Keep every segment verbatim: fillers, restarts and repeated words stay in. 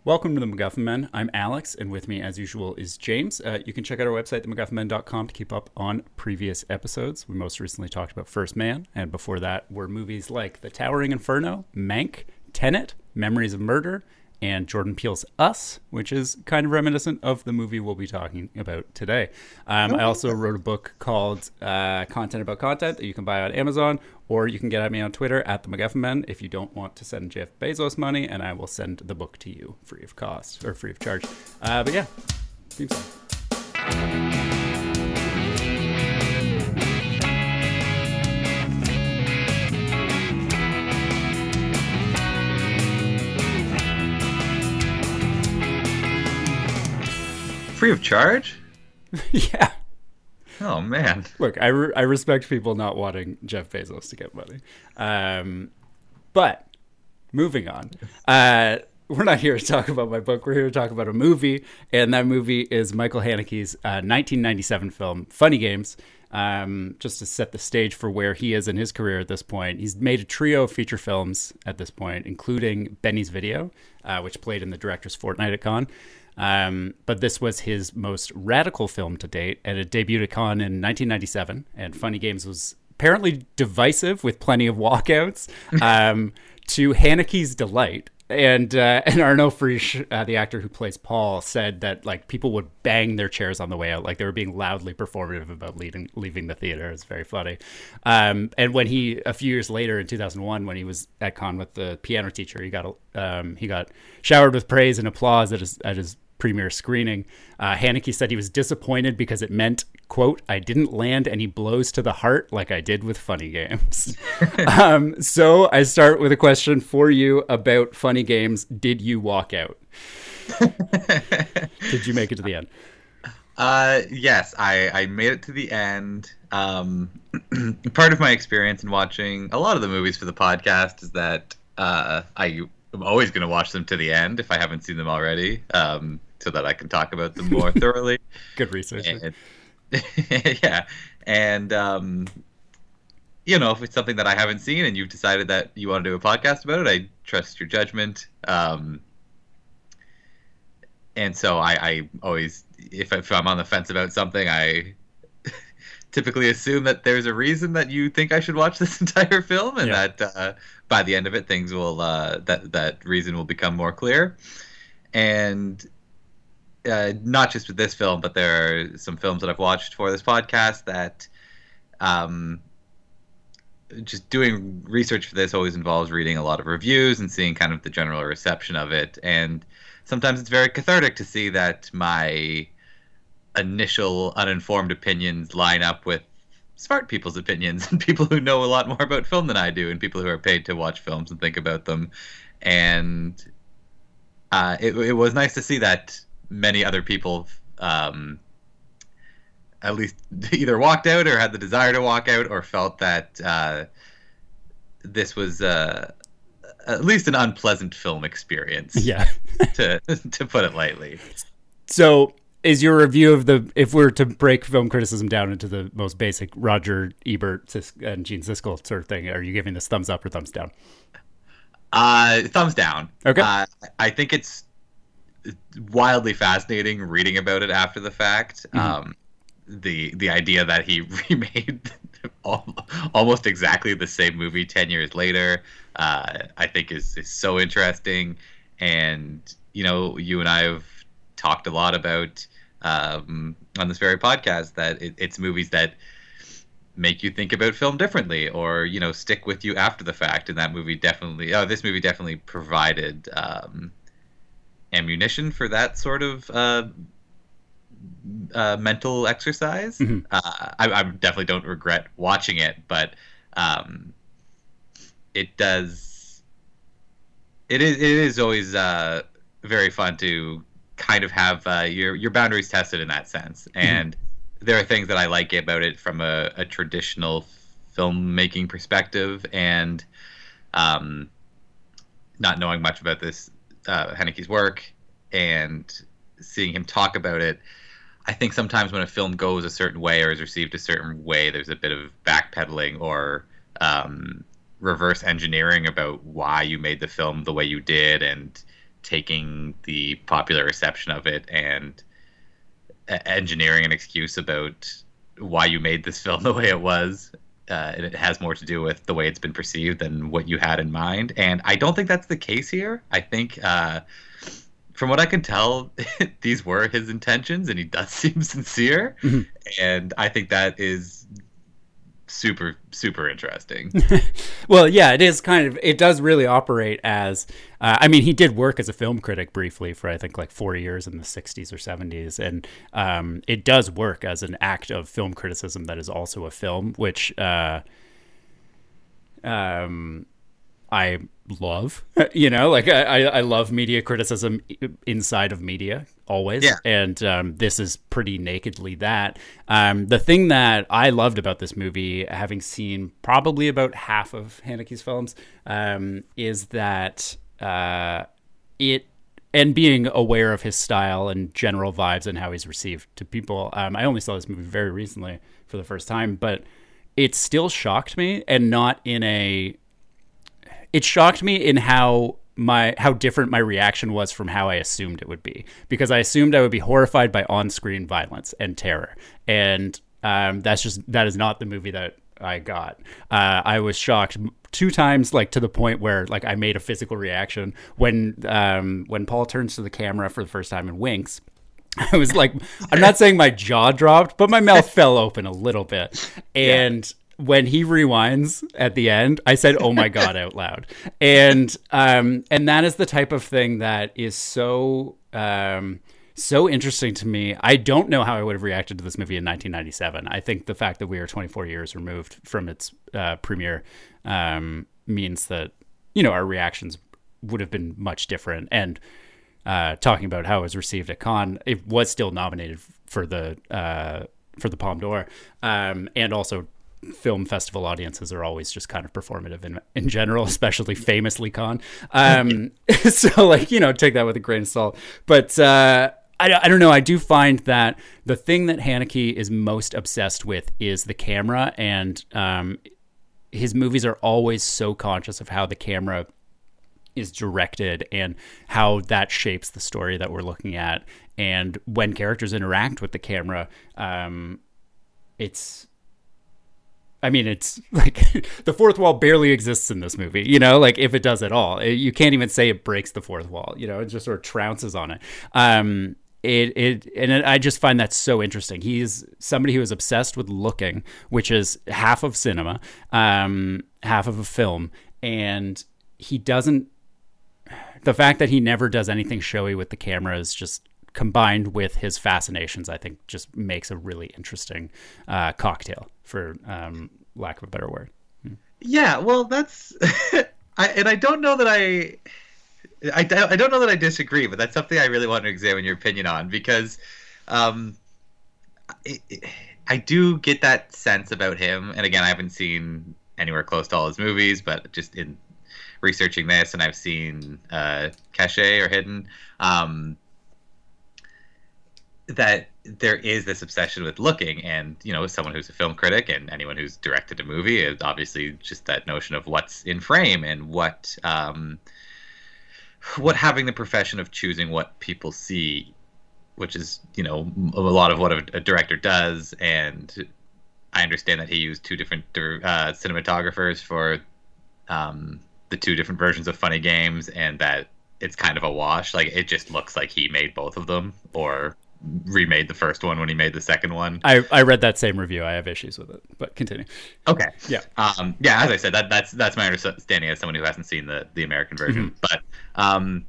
Welcome to the MacGuffin Men. I'm Alex, and with me, as usual, is James. Uh, you can check out our website, the macguffin men dot com, to keep up on previous episodes. We most recently talked about First Man, and before that were movies like The Towering Inferno, Mank, Tenet, Memories of Murder, and Jordan Peele's Us, which is kind of reminiscent of the movie we'll be talking about today. Um, I also wrote a book called uh, Content About Content that you can buy on Amazon, or you can get at me on Twitter at the MacGuffin Men if you don't want to send Jeff Bezos money, and I will send the book to you free of cost or free of charge. Uh, but yeah, theme song. Free of charge? Yeah. Oh, man. Look, I, re- I respect people not wanting Jeff Bezos to get money. Um, but moving on. Uh, we're not here to talk about my book. We're here to talk about a movie. And that movie is Michael Haneke's uh, nineteen ninety-seven film, Funny Games. Um, just to set the stage for where he is in his career at this point. He's made a trio of feature films at this point, including Benny's Video, uh, which played in the director's fortnight at Cannes. Um, but this was his most radical film to date, and it debuted at Cannes in nineteen ninety-seven. And Funny Games was apparently divisive with plenty of walkouts, um, to Haneke's delight. And uh, and Arnaud Frisch, uh, the actor who plays Paul, said that like people would bang their chairs on the way out, like they were being loudly performative about leaving leaving the theater. It's very funny. Um, and when he a few years later in two thousand one, when he was at Cannes with the piano teacher, he got um, he got showered with praise and applause at his at his premiere screening. Uh, Haneke said he was disappointed because it meant, quote, "I didn't land any blows to the heart like I did with Funny Games." um, so I start with a question for you about Funny Games. Did you walk out? Did you make it to the end? Uh, yes, I, I made it to the end. Um, part of my experience in watching a lot of the movies for the podcast is that uh, I am always going to watch them to the end if I haven't seen them already, um, so that I can talk about them more thoroughly. Good research. And, yeah, and um, you know, if it's something that I haven't seen and you've decided that you want to do a podcast about it, I trust your judgment. Um, and so I, I always, if, if I'm on the fence about something, I typically assume that there's a reason that you think I should watch this entire film, and yeah. that uh, by the end of it, things will uh, that that reason will become more clear. And uh, not just with this film, but there are some films that I've watched for this podcast that. Um, just doing research for this always involves reading a lot of reviews and seeing kind of the general reception of it. And sometimes it's very cathartic to see that my initial uninformed opinions line up with smart people's opinions and people who know a lot more about film than I do and people who are paid to watch films and think about them. And uh, it, it was nice to see that many other people um, at least either walked out or had the desire to walk out or felt that uh, this was uh, at least an unpleasant film experience. Yeah. to to put it lightly. So is your review of the, if we were to break film criticism down into the most basic Roger Ebert Sis- and Gene Siskel sort of thing, are you giving this thumbs up or thumbs down? Uh, thumbs down. Okay. Uh, I think it's wildly fascinating reading about it after the fact. Mm-hmm. Um, the the idea that he remade almost exactly the same movie ten years later, uh, I think is, is so interesting. And, you know, you and I have talked a lot about um, on this very podcast that it, it's movies that make you think about film differently or, you know, stick with you after the fact. And that movie definitely, oh, this movie definitely provided um, ammunition for that sort of uh Uh, mental exercise. Mm-hmm. uh, I, I definitely don't regret watching it, but um, it does. It is. It is always uh, very fun to kind of have uh, your your boundaries tested in that sense. And mm-hmm. there are things that I like about it from a, a traditional filmmaking perspective, and um, not knowing much about this uh, Haneke's work and seeing him talk about it. I think sometimes when a film goes a certain way or is received a certain way, there's a bit of backpedaling or um, reverse engineering about why you made the film the way you did and taking the popular reception of it and engineering an excuse about why you made this film the way it was. Uh, and it has more to do with the way it's been perceived than what you had in mind. And I don't think that's the case here. I think, uh, from what I can tell, these were his intentions, and he does seem sincere. Mm-hmm. And I think that is super, super interesting. Well, yeah, it is kind of, it does really operate as, uh, I mean, he did work as a film critic briefly for, I think, like four years in the sixties or seventies. And um, it does work as an act of film criticism that is also a film, which uh, um, I love, you know, like I, I love media criticism inside of media always. Yeah. And um, this is pretty nakedly that. Um, the thing that I loved about this movie, having seen probably about half of Haneke's films, um, is that uh, it, and being aware of his style and general vibes and how he's received to people. Um, I only saw this movie very recently for the first time, but it still shocked me, and not in a, it shocked me in how my how different my reaction was from how I assumed it would be, because I assumed I would be horrified by on-screen violence and terror, and um, that's just that is not the movie that I got. Uh, I was shocked two times, like to the point where like I made a physical reaction when um, when Paul turns to the camera for the first time and winks. I was like, I'm not saying my jaw dropped, but my mouth fell open a little bit, and. Yeah. When he rewinds at the end, I said, "Oh my God," out loud. And, um, and that is the type of thing that is so, um, so interesting to me. I don't know how I would have reacted to this movie in nineteen ninety-seven. I think the fact that we are twenty-four years removed from its, uh, premiere, um, means that, you know, our reactions would have been much different. And, uh, talking about how it was received at Cannes, it was still nominated for the, uh, for the Palme d'Or. Um, and also, film festival audiences are always just kind of performative in in general, especially famously Cannes. Um, so like, you know, take that with a grain of salt. But uh, I, I don't know. I do find that the thing that Haneke is most obsessed with is the camera, and um, his movies are always so conscious of how the camera is directed and how that shapes the story that we're looking at. And when characters interact with the camera, um, it's, I mean, it's like the fourth wall barely exists in this movie, you know, like if it does at all. It, you can't even say it breaks the fourth wall, you know, it just sort of trounces on it. Um, it, it and it, I just find that so interesting. He's somebody who is obsessed with looking, which is half of cinema, um, half of a film. And he doesn't, the fact that he never does anything showy with the camera is just, combined with his fascinations, I think just makes a really interesting uh, cocktail, for um, lack of a better word. Yeah, well, that's, I, and I don't know that I, I, I don't know that I disagree, but that's something I really want to examine your opinion on, because um, it, it, I do get that sense about him. And again, I haven't seen anywhere close to all his movies, but just in researching this, and I've seen uh, Caché or Hidden, um, that there is this obsession with looking. And, you know, as someone who's a film critic and anyone who's directed a movie, is obviously just that notion of what's in frame and what um, what having the profession of choosing what people see, which is, you know, a lot of what a, a director does. And I understand that he used two different uh, cinematographers for um, the two different versions of Funny Games, and that it's kind of a wash. Like, it just looks like he made both of them, or remade the first one when he made the second one. I, I read that same review. I have issues with it, but continue. Okay. Yeah. Um, yeah, as I said, that that's that's my understanding as someone who hasn't seen the, the American version. Mm-hmm. But um,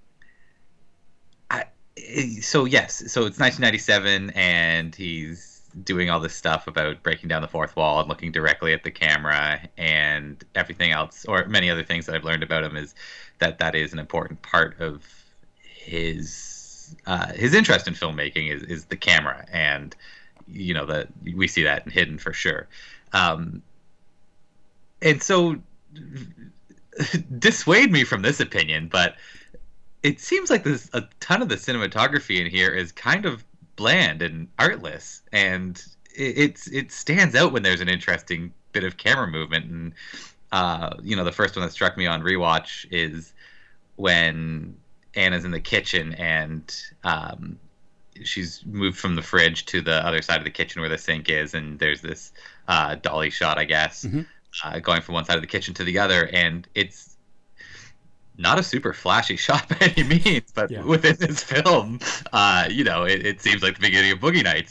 I, so yes, so it's nineteen ninety-seven, and he's doing all this stuff about breaking down the fourth wall and looking directly at the camera, and everything else, or many other things that I've learned about him, is that that is an important part of his Uh, his interest in filmmaking is, is the camera, and you know that we see that in Hidden for sure. Um, and so, dissuade me from this opinion, but it seems like there's a ton of the cinematography in here is kind of bland and artless, and it, it's it stands out when there's an interesting bit of camera movement. And uh, you know, the first one that struck me on rewatch is when Anna's in the kitchen and um, she's moved from the fridge to the other side of the kitchen where the sink is, and there's this uh, dolly shot, I guess, mm-hmm. uh, going from one side of the kitchen to the other, and it's not a super flashy shot by any means, but yeah. within this film, uh, you know, it, it seems like the beginning of Boogie Nights.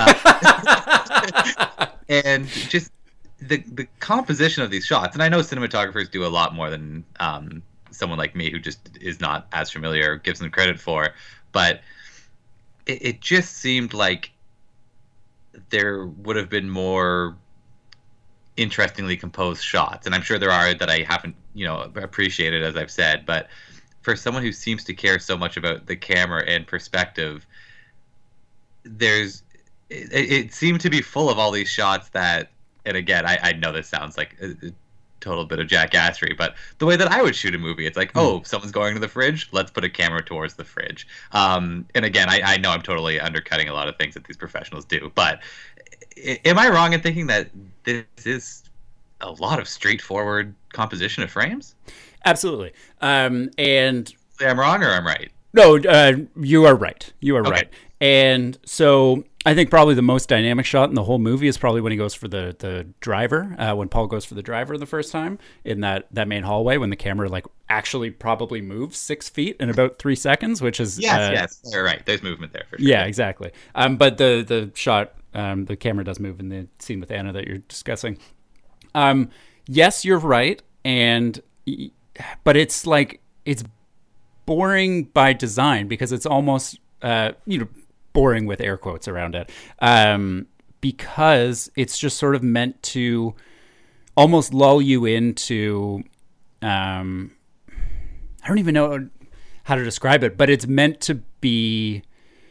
Uh, and just the the composition of these shots, and I know cinematographers do a lot more than um, someone like me who just is not as familiar gives them credit for, but it, it just seemed like there would have been more interestingly composed shots, and I'm sure there are that I haven't, you know, appreciated, as I've said, but for someone who seems to care so much about the camera and perspective, there's it, it seemed to be full of all these shots that, and again, I, I know this sounds like a, a total bit of jackassery, but the way that I would shoot a movie, it's like, mm. oh, someone's going to the fridge, let's put a camera towards the fridge. Um, and again, I, I know I'm totally undercutting a lot of things that these professionals do, but am I wrong in thinking that this is a lot of straightforward composition of frames? Absolutely. Um, and I'm wrong or I'm right? No, uh, you are right. You are okay. right. And so I think probably the most dynamic shot in the whole movie is probably when he goes for the, the driver, uh, when Paul goes for the driver the first time in that, that main hallway, when the camera like actually probably moves six feet in about three seconds, which is... Yes, uh, yes. You're right. There's movement there for sure. Yeah, exactly. Um, but the, the shot... Um, the camera does move in the scene with Anna that you're discussing. Um, yes, you're right, and but it's like it's boring by design because it's almost uh, you know boring with air quotes around it um, because it's just sort of meant to almost lull you into. Um, I don't even know how to describe it, but it's meant to be.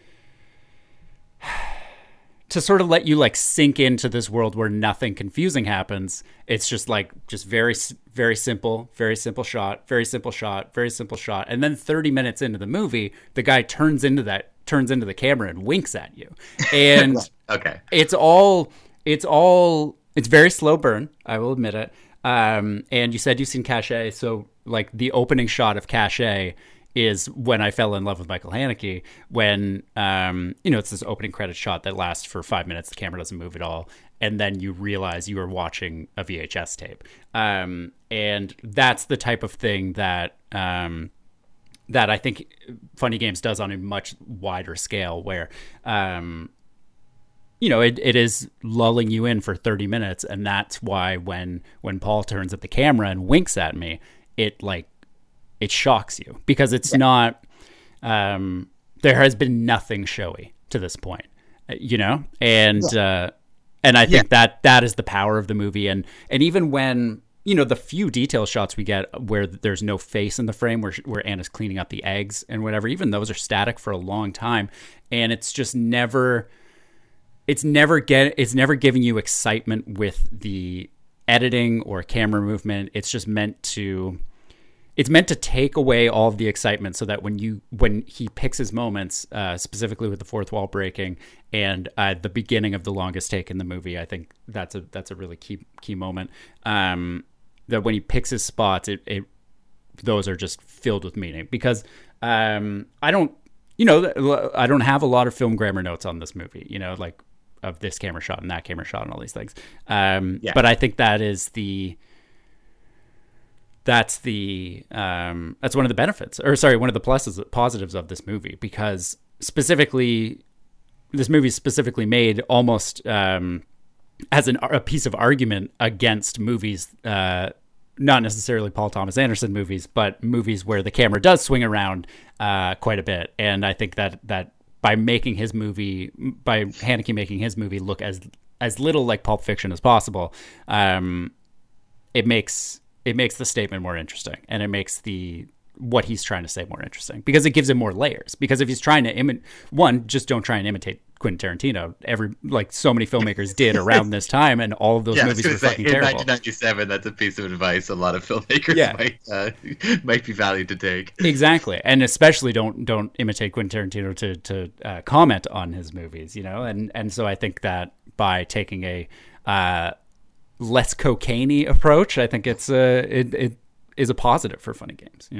To sort of let you like sink into this world where nothing confusing happens. It's just like just very very simple, very simple shot, very simple shot, very simple shot, and then thirty minutes into the movie, the guy turns into that turns into the camera and winks at you, and okay, it's all it's all it's very slow burn. I will admit it. Um, and you said you've seen Cache, so like the opening shot of Cache is when I fell in love with Michael Haneke, when, um, you know, it's this opening credit shot that lasts for five minutes. The camera doesn't move at all. And then you realize you are watching a V H S tape. Um, and that's the type of thing that, um, that I think Funny Games does on a much wider scale where, um, you know, it, it is lulling you in for thirty minutes. And that's why when, when Paul turns at the camera and winks at me, it like, it shocks you because it's yeah. not, um, there has been nothing showy to this point, you know? And, yeah. uh, and I think yeah. that that is the power of the movie. And, and even when, you know, the few detail shots we get where there's no face in the frame, where, where Anna's cleaning up the eggs and whatever, even those are static for a long time. And it's just never, it's never get, it's never giving you excitement with the editing or camera movement. It's just meant to, It's meant to take away all of the excitement so that when you when he picks his moments, uh, specifically with the fourth wall breaking and uh, the beginning of the longest take in the movie, I think that's a that's a really key key moment. Um, that when he picks his spots, it, it those are just filled with meaning because um, I don't you know I don't have a lot of film grammar notes on this movie, you know, like of this camera shot and that camera shot and all these things. Um, yeah. But I think that is the That's the um, that's one of the benefits, or sorry, one of the pluses, positives of this movie, because specifically, this movie is specifically made almost um, as an, a piece of argument against movies, uh, not necessarily Paul Thomas Anderson movies, but movies where the camera does swing around uh, quite a bit. And I think that that by making his movie, by Haneke making his movie look as as little like Pulp Fiction as possible, um, it makes. It makes the statement more interesting, and it makes the what he's trying to say more interesting because it gives him more layers. Because if he's trying to imi- one, just don't try and imitate Quentin Tarantino. Every like so many filmmakers did around this time, and all of those yeah, movies were say, fucking in terrible. nineteen ninety-seven, that's a piece of advice a lot of filmmakers yeah. might uh, might be valued to take. Exactly, and especially don't don't imitate Quentin Tarantino to to uh, comment on his movies. You know, and and so I think that by taking a uh, less cocaine-y approach, I think it's a it, it is a positive for Funny Games. You know?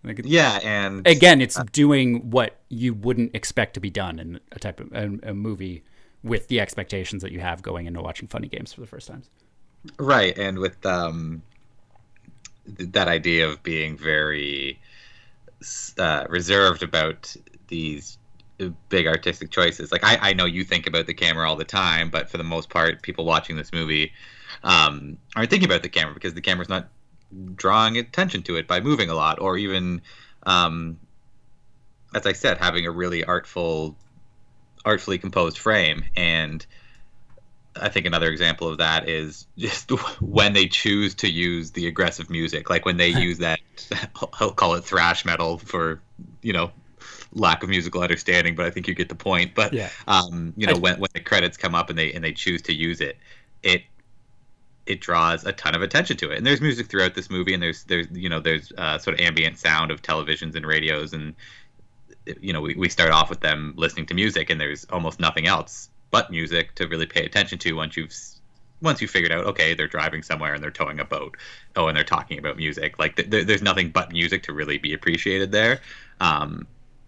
Like it, yeah, and again, it's uh, doing what you wouldn't expect to be done in a type of a, a movie with the expectations that you have going into watching funny games for the first times. Right, and with um, th- that idea of being very uh, reserved about these big artistic choices. Like I, I know you think about the camera all the time, but for the most part, people watching this movie um, aren't thinking about the camera because the camera's not drawing attention to it by moving a lot, or even, um, as I said, having a really artful, artfully composed frame. And I think another example of that is just when they choose to use the aggressive music, like when they use that, I'll call it thrash metal for, you know, lack of musical understanding, but I think you get the point. But yeah. um, you know, I, when when the credits come up and they and they choose to use it, it it draws a ton of attention to it. And there's music throughout this movie, and there's there's you know there's uh, sort of ambient sound of televisions and radios, and you know we, we start off with them listening to music, and there's almost nothing else but music to really pay attention to once you've once you figured out, okay, they're driving somewhere and they're towing a boat. Oh, and they're talking about music. Like th- there's nothing but music to really be appreciated there. Um,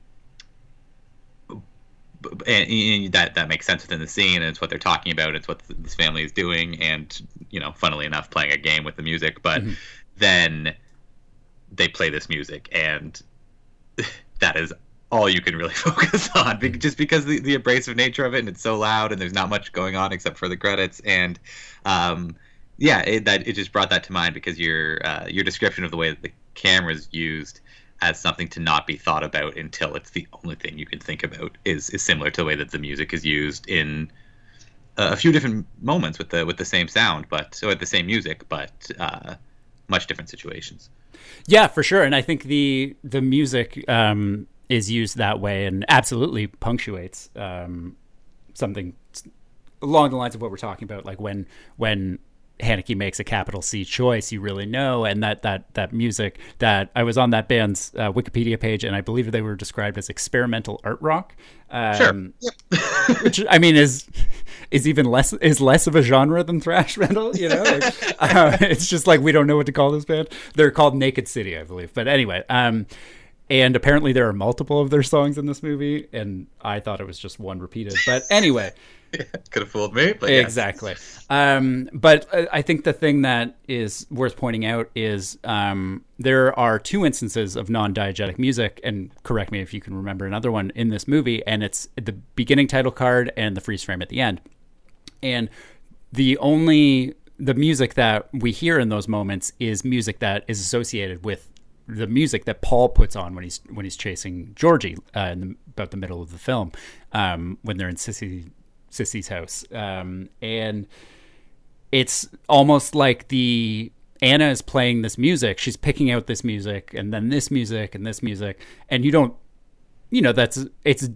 And, and that that makes sense within the scene, and it's what they're talking about. It's what this family is doing, and you know, funnily enough, playing a game with the music. But mm-hmm. then they play this music, and that is all you can really focus on, just because the, the abrasive nature of it, and it's so loud, and there's not much going on except for the credits. And um, yeah, it, that it just brought that to mind because your uh, your description of the way that the camera's used as something to not be thought about until it's the only thing you can think about is, is similar to the way that the music is used in a few different moments with the with the same sound, but so with the same music, but uh, much different situations. Yeah, for sure. And I think the the music um, is used that way and absolutely punctuates um, something along the lines of what we're talking about, like when when. Haneke makes a capital C choice, you really know, and that that that music that I was on that band's uh, Wikipedia page, and I believe they were described as experimental art rock. Um, sure, yep. Which I mean is is even less is less of a genre than thrash metal. You know, like, uh, it's just like we don't know what to call this band. They're called Naked City, I believe. But anyway, um, and apparently there are multiple of their songs in this movie, and I thought it was just one repeated. But anyway. Could have fooled me, but exactly. Yes. Um, but I think the thing that is worth pointing out is um, there are two instances of non-diegetic music, and correct me if you can remember another one in this movie, and it's the beginning title card and the freeze frame at the end. And the only the music that we hear in those moments is music that is associated with the music that Paul puts on when he's when he's chasing Georgie uh, in the, about the middle of the film, um, when they're in Sissy. Sissy's house. Um, and it's almost like the Anna is playing this music. She's picking out this music and then this music and this music. And you don't, you know, that's, it's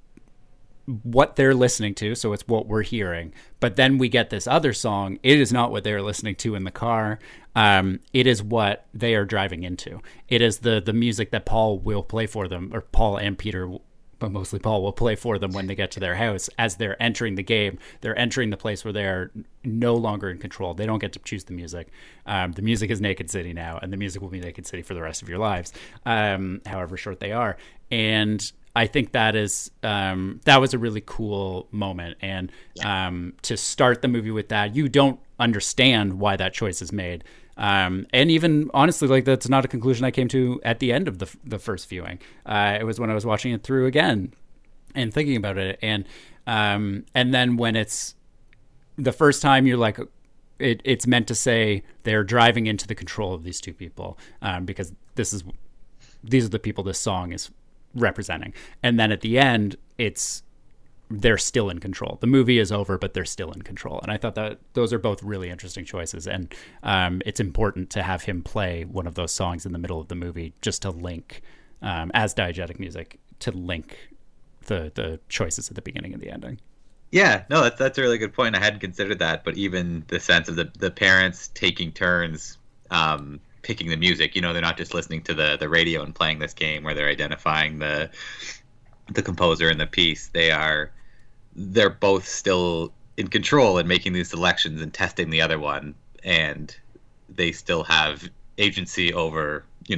what they're listening to. So it's what we're hearing. But then we get this other song. It is not what they're listening to in the car. Um, it is what they are driving into. It is the, the music that Paul will play for them, or Paul and Peter but mostly Paul will play for them when they get to their house. As they're entering the game, they're entering the place where they're no longer in control. They don't get to choose the music. Um, the music is Naked City now, and the music will be Naked City for the rest of your lives, um, however short they are. And I think that is um, that was a really cool moment. And um, to start the movie with that, you don't understand why that choice is made. Um, and even honestly, like that's not a conclusion I came to at the end of the the first viewing. Uh, it was when I was watching it through again and thinking about it. And um, and then when it's the first time, you're like, it, it's meant to say they're driving into the control of these two people um, because this is these are the people this song is representing. And then at the end, it's they're still in control. The movie is over, but they're still in control. And I thought that those are both really interesting choices. And um, it's important to have him play one of those songs in the middle of the movie just to link, um, as diegetic music, to link the the choices at the beginning and the ending. Yeah, no, that's that's a really good point. I hadn't considered that, but even the sense of the, the parents taking turns um, picking the music, you know, they're not just listening to the, the radio and playing this game where they're identifying the the composer and the piece. They are they're both still in control and making these selections and testing the other one, and they still have agency over, you know,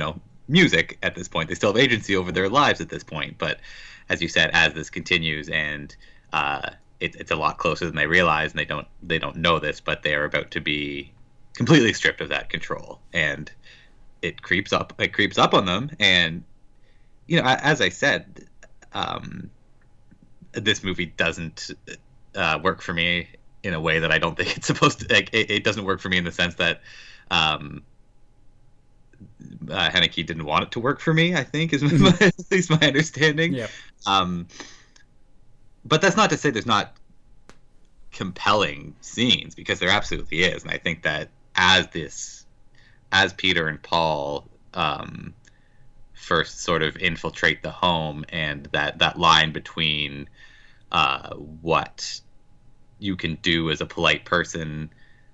music at this point. They still have agency over their lives at this point. But as you said, as this continues and uh, it, it's a lot closer than they realize, and they don't they don't know this, but they are about to be completely stripped of that control, and it creeps up. It creeps up on them, and you know, as I said, um, this movie doesn't uh, work for me in a way that I don't think it's supposed to. Like, it, it doesn't work for me in the sense that um, uh, Haneke didn't want it to work for me. I think is my, at least my understanding. Yeah. Um, but that's not to say there's not compelling scenes, because there absolutely is, and I think that as this, as Peter and Paul um, first sort of infiltrate the home, and that that line between uh, what you can do as a polite person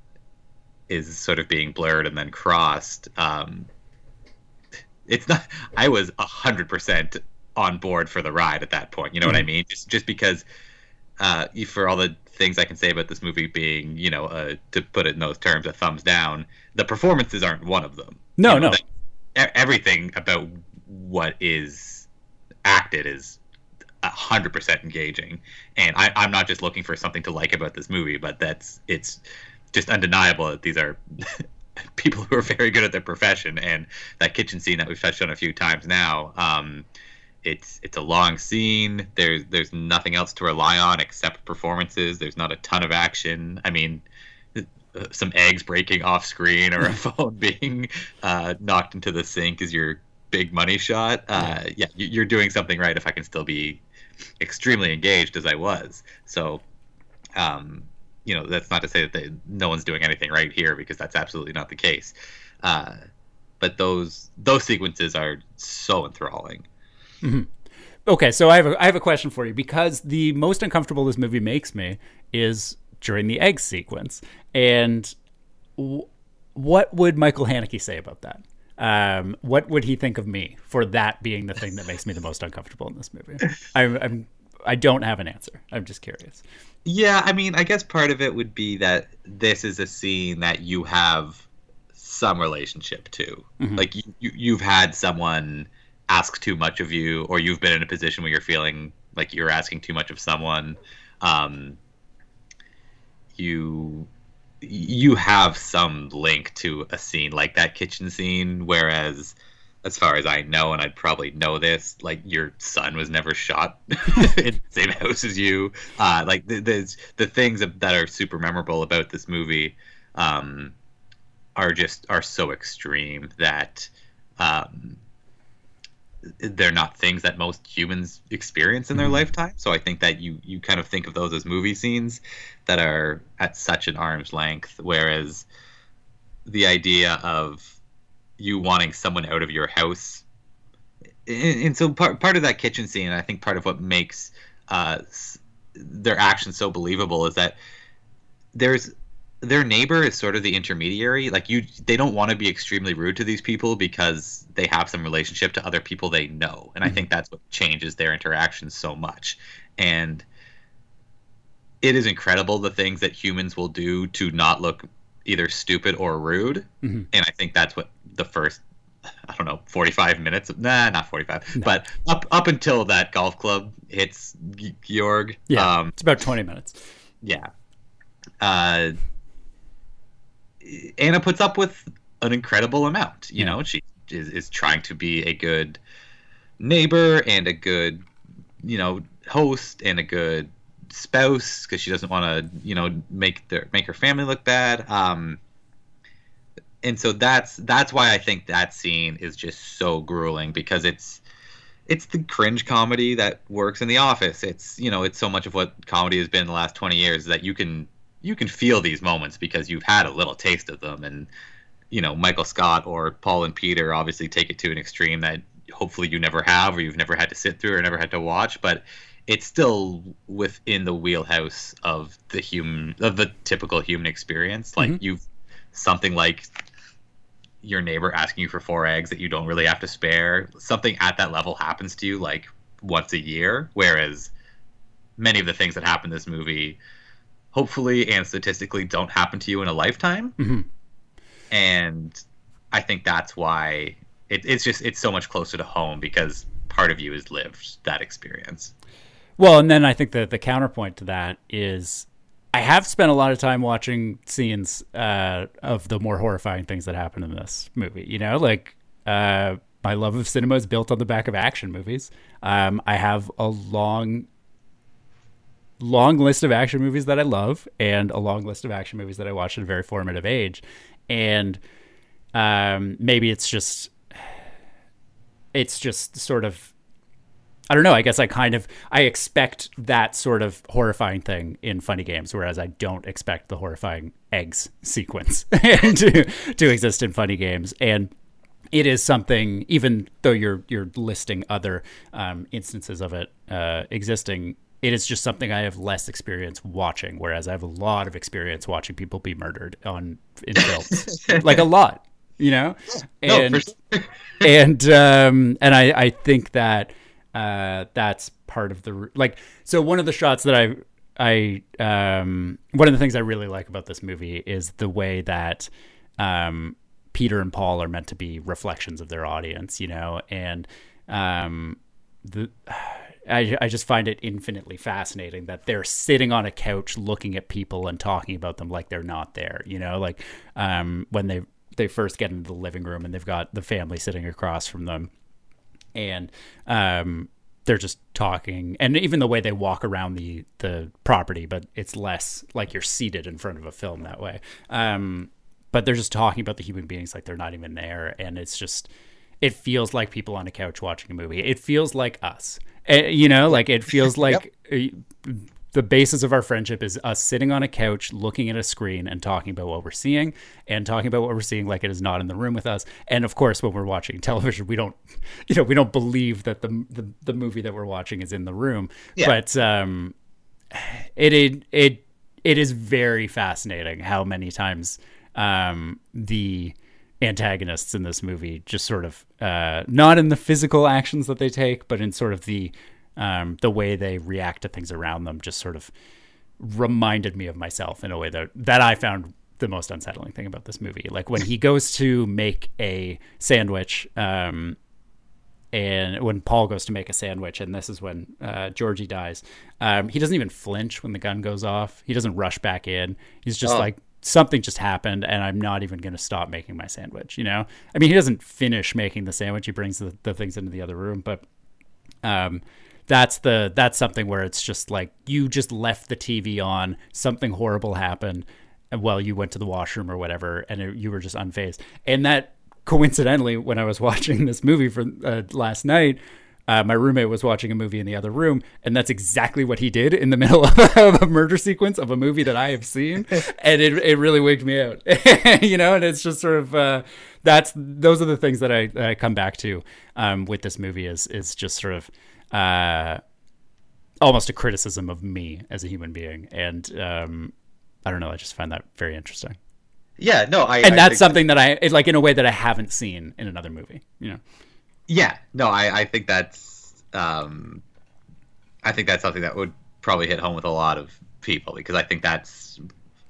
is sort of being blurred and then crossed. Um, it's not. I was a hundred percent on board for the ride at that point. You know mm-hmm. what I mean? Just just because uh, for all the things I can say about this movie being, you know, uh, to put it in those terms, a thumbs down. The performances aren't one of them. No, you know, no. That, everything about what is acted is a hundred percent engaging, and I, I'm not just looking for something to like about this movie, but that's it's just undeniable that these are people who are very good at their profession. And that kitchen scene that we've touched on a few times now, um, it's it's a long scene. There's there's nothing else to rely on except performances. There's not a ton of action. I mean, some eggs breaking off screen or a phone being uh, knocked into the sink is your big money shot. Uh, yeah, you're doing something right if I can still be extremely engaged as I was. So, um, you know, that's not to say that they, no one's doing anything right here, because that's absolutely not the case. Uh, but those those sequences are so enthralling. Mm-hmm. Okay, so I have a, I have a question for you, because the most uncomfortable this movie makes me is during the egg sequence. And w- what would Michael Haneke say about that? Um, what would he think of me for that being the thing that makes me the most uncomfortable in this movie? I'm, I'm, I don't have an answer. I'm just curious. Yeah, I mean, I guess part of it would be that this is a scene that you have some relationship to. Mm-hmm. Like, you, you, you've had someone ask too much of you, or you've been in a position where you're feeling like you're asking too much of someone. Um, you... you have some link to a scene like that kitchen scene, whereas as far as I know, and I'd probably know this, like, your son was never shot in the same house as you. Uh, like the, the the things that are super memorable about this movie um, are just are so extreme that um, they're not things that most humans experience in their mm-hmm. lifetime. So I think that you you kind of think of those as movie scenes that are at such an arm's length, whereas the idea of you wanting someone out of your house, and, and so part part of that kitchen scene, and I think part of what makes uh, their actions so believable, is that there's their neighbor is sort of the intermediary. Like, you, they don't want to be extremely rude to these people because they have some relationship to other people they know, and mm-hmm. I think that's what changes their interactions so much. And it is incredible the things that humans will do to not look either stupid or rude. Mm-hmm. And I think that's what the first, I don't know, forty-five minutes, nah, not forty-five, no. but up up until that golf club hits Georg. Yeah, um, it's about twenty minutes. Yeah. Uh, Anna puts up with an incredible amount. You yeah. know, she is, is trying to be a good neighbor and a good, you know, host and a good spouse, because she doesn't want to, you know, make their make her family look bad. Um, and so that's that's why I think that scene is just so grueling, because it's it's the cringe comedy that works in The Office. It's, you know, it's so much of what comedy has been the last twenty years, that you can you can feel these moments because you've had a little taste of them. And, you know, Michael Scott or Paul and Peter obviously take it to an extreme that hopefully you never have, or you've never had to sit through or never had to watch, but it's still within the wheelhouse of the human, of the typical human experience. Like, mm-hmm. you've something like your neighbor asking you for four eggs that you don't really have to spare. Something at that level happens to you like once a year, whereas many of the things that happen in this movie, hopefully and statistically, don't happen to you in a lifetime. Mm-hmm. And I think that's why it, it's just it's so much closer to home because part of you has lived that experience. Well, and then I think that the counterpoint to that is I have spent a lot of time watching scenes uh, of the more horrifying things that happen in this movie. You know, like uh, my love of cinema is built on the back of action movies. Um, I have a long, long list of action movies that I love, and a long list of action movies that I watched at a very formative age. And um, maybe it's just, it's just sort of, I don't know. I guess I kind of I expect that sort of horrifying thing in Funny Games, whereas I don't expect the horrifying eggs sequence to to exist in Funny Games. And it is something, even though you're you're listing other um, instances of it uh, existing, it is just something I have less experience watching. Whereas I have a lot of experience watching people be murdered on in films, like a lot, you know. And No, for sure. and um, and I I think that. Uh, that's part of the like. So one of the shots that I, I, um, one of the things I really like about this movie is the way that, um, Peter and Paul are meant to be reflections of their audience, you know, and, um, the, I, I just find it infinitely fascinating that they're sitting on a couch looking at people and talking about them like they're not there, you know, like, um, when they, they first get into the living room and they've got the family sitting across from them. And um, they're just talking, and even the way they walk around the, the property, but it's less like you're seated in front of a film that way. Um, but they're just talking about the human beings like they're not even there, and it's just it feels like people on a couch watching a movie. It feels like us, uh, you know, like it feels like. Yep. uh, The basis of our friendship is us sitting on a couch, looking at a screen and talking about what we're seeing and talking about what we're seeing like it is not in the room with us. And of course, when we're watching television, we don't, you know, we don't believe that the the, the movie that we're watching is in the room. Yeah. But um, it, it it it is very fascinating how many times um, the antagonists in this movie just sort of uh, not in the physical actions that they take, but in sort of the Um, the way they react to things around them just sort of reminded me of myself in a way that that I found the most unsettling thing about this movie. Like when he goes to make a sandwich, um, and when Paul goes to make a sandwich, and this is when uh, Georgie dies, um, he doesn't even flinch when the gun goes off. He doesn't rush back in. He's just oh. like, something just happened, and I'm not even going to stop making my sandwich, you know? I mean, he doesn't finish making the sandwich. He brings the, the things into the other room, but... Um, That's the that's something where it's just like you just left the T V on, something horrible happened, and well, you went to the washroom or whatever, and it, you were just unfazed. And that coincidentally, when I was watching this movie for uh, last night, uh, my roommate was watching a movie in the other room, and that's exactly what he did in the middle of a murder sequence of a movie that I have seen, and it it really wigged me out, you know. And it's just sort of uh, that's those are the things that I, that I come back to um, with this movie is is just sort of. Uh, almost a criticism of me as a human being, and um, I don't know. I just find that very interesting. Yeah, no, I and I that's something that I like in a way that I haven't seen in another movie. You know? Yeah, no, I, I think that's um, I think that's something that would probably hit home with a lot of people because I think that's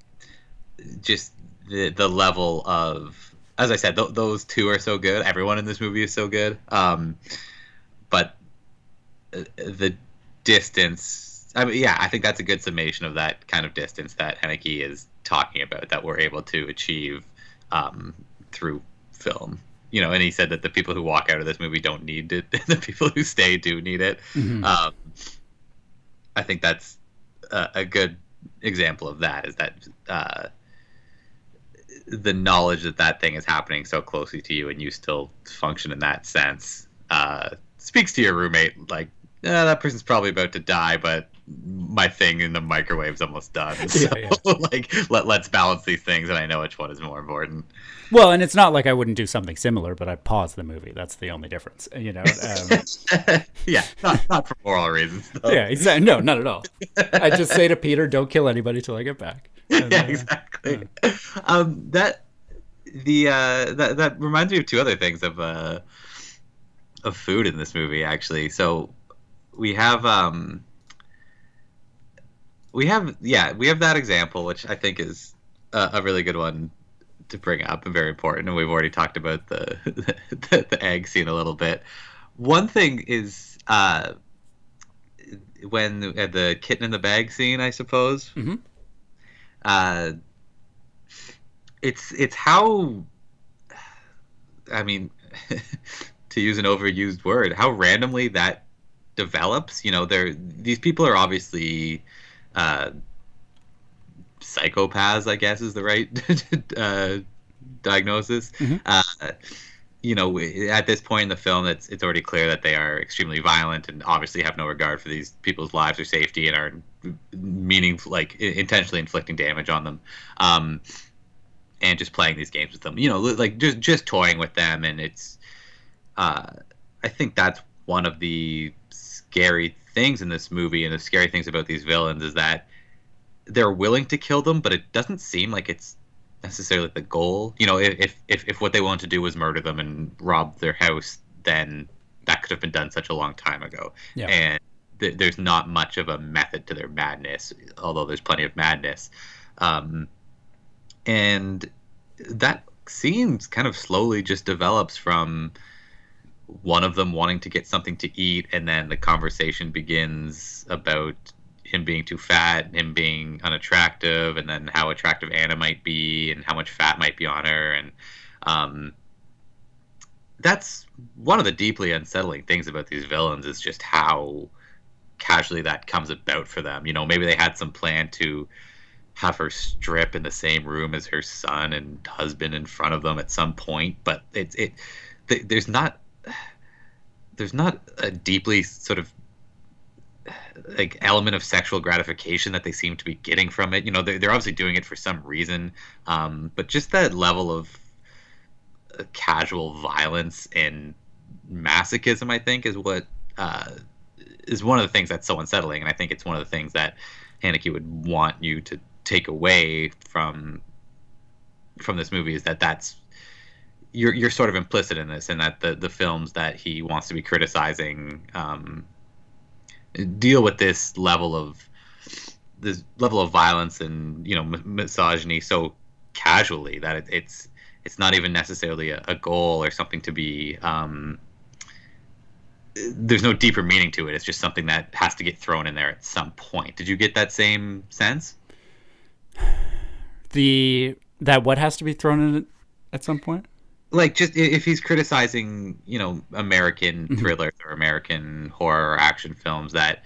just the the level of, as I said, th- those two are so good. Everyone in this movie is so good, um, but. The distance, I mean, yeah, I think that's a good summation of that kind of distance that Haneke is talking about that we're able to achieve um, through film. You know, and he said that the people who walk out of this movie don't need it. The people who stay do need it. Mm-hmm. Um, I think that's a, a good example of that is that uh, the knowledge that that thing is happening so closely to you and you still function in that sense uh, speaks to your roommate like, eh, that person's probably about to die, but my thing in the microwave's almost done. So, yeah, yeah. like, let, let's balance these things, and I know which one is more important. Well, and it's not like I wouldn't do something similar, but I pause the movie. That's the only difference, you know? Um, yeah, not, not for moral reasons, though. Yeah, exactly. No, not at all. I just say to Peter, don't kill anybody till I get back. And, yeah, exactly. Uh, um, that, the, uh, that, that reminds me of two other things of, uh, of food in this movie, actually. So, we have um we have yeah we have that example, which I think is a, a really good one to bring up and very important, and we've already talked about the the, the egg scene a little bit. One thing is uh, when the, the kitten in the bag scene, I suppose. Mm-hmm. Uh, it's it's how, I mean, to use an overused word, how randomly that develops. You know, they're these people are obviously uh, psychopaths, I guess is the right uh, diagnosis. Mm-hmm. Uh, you know, at this point in the film, it's it's already clear that they are extremely violent and obviously have no regard for these people's lives or safety and are meaning like intentionally inflicting damage on them, um, and just playing these games with them. You know, like just just toying with them, and it's. Uh, I think that's one of the scary things in this movie, and the scary things about these villains is that they're willing to kill them, but it doesn't seem like it's necessarily the goal. You know, if if if what they wanted to do was murder them and rob their house, then that could have been done such a long time ago. Yeah. And th- there's not much of a method to their madness, although there's plenty of madness. Um, and that seems kind of slowly just develops from one of them wanting to get something to eat, and then the conversation begins about him being too fat, him being unattractive, and then how attractive Anna might be and how much fat might be on her. And um, that's one of the deeply unsettling things about these villains, is just how casually that comes about for them. You know, maybe they had some plan to have her strip in the same room as her son and husband in front of them at some point, but it's it th- there's not there's not a deeply sort of like element of sexual gratification that they seem to be getting from it. You know, they're, they're obviously doing it for some reason, um, but just that level of uh, casual violence and masochism, I think, is what uh, is one of the things that's so unsettling. And I think it's one of the things that Haneke would want you to take away from from this movie, is that that's you're you're sort of implicit in this, and that the the films that he wants to be criticizing um, deal with this level of this level of violence and, you know, m- misogyny so casually that it, it's it's not even necessarily a, a goal or something to be. Um, there's no deeper meaning to it. It's just something that has to get thrown in there at some point. Did you get that same sense? The that what has to be thrown in at some point? Like, just if he's criticizing, you know, American Mm-hmm. thrillers or American horror or action films, that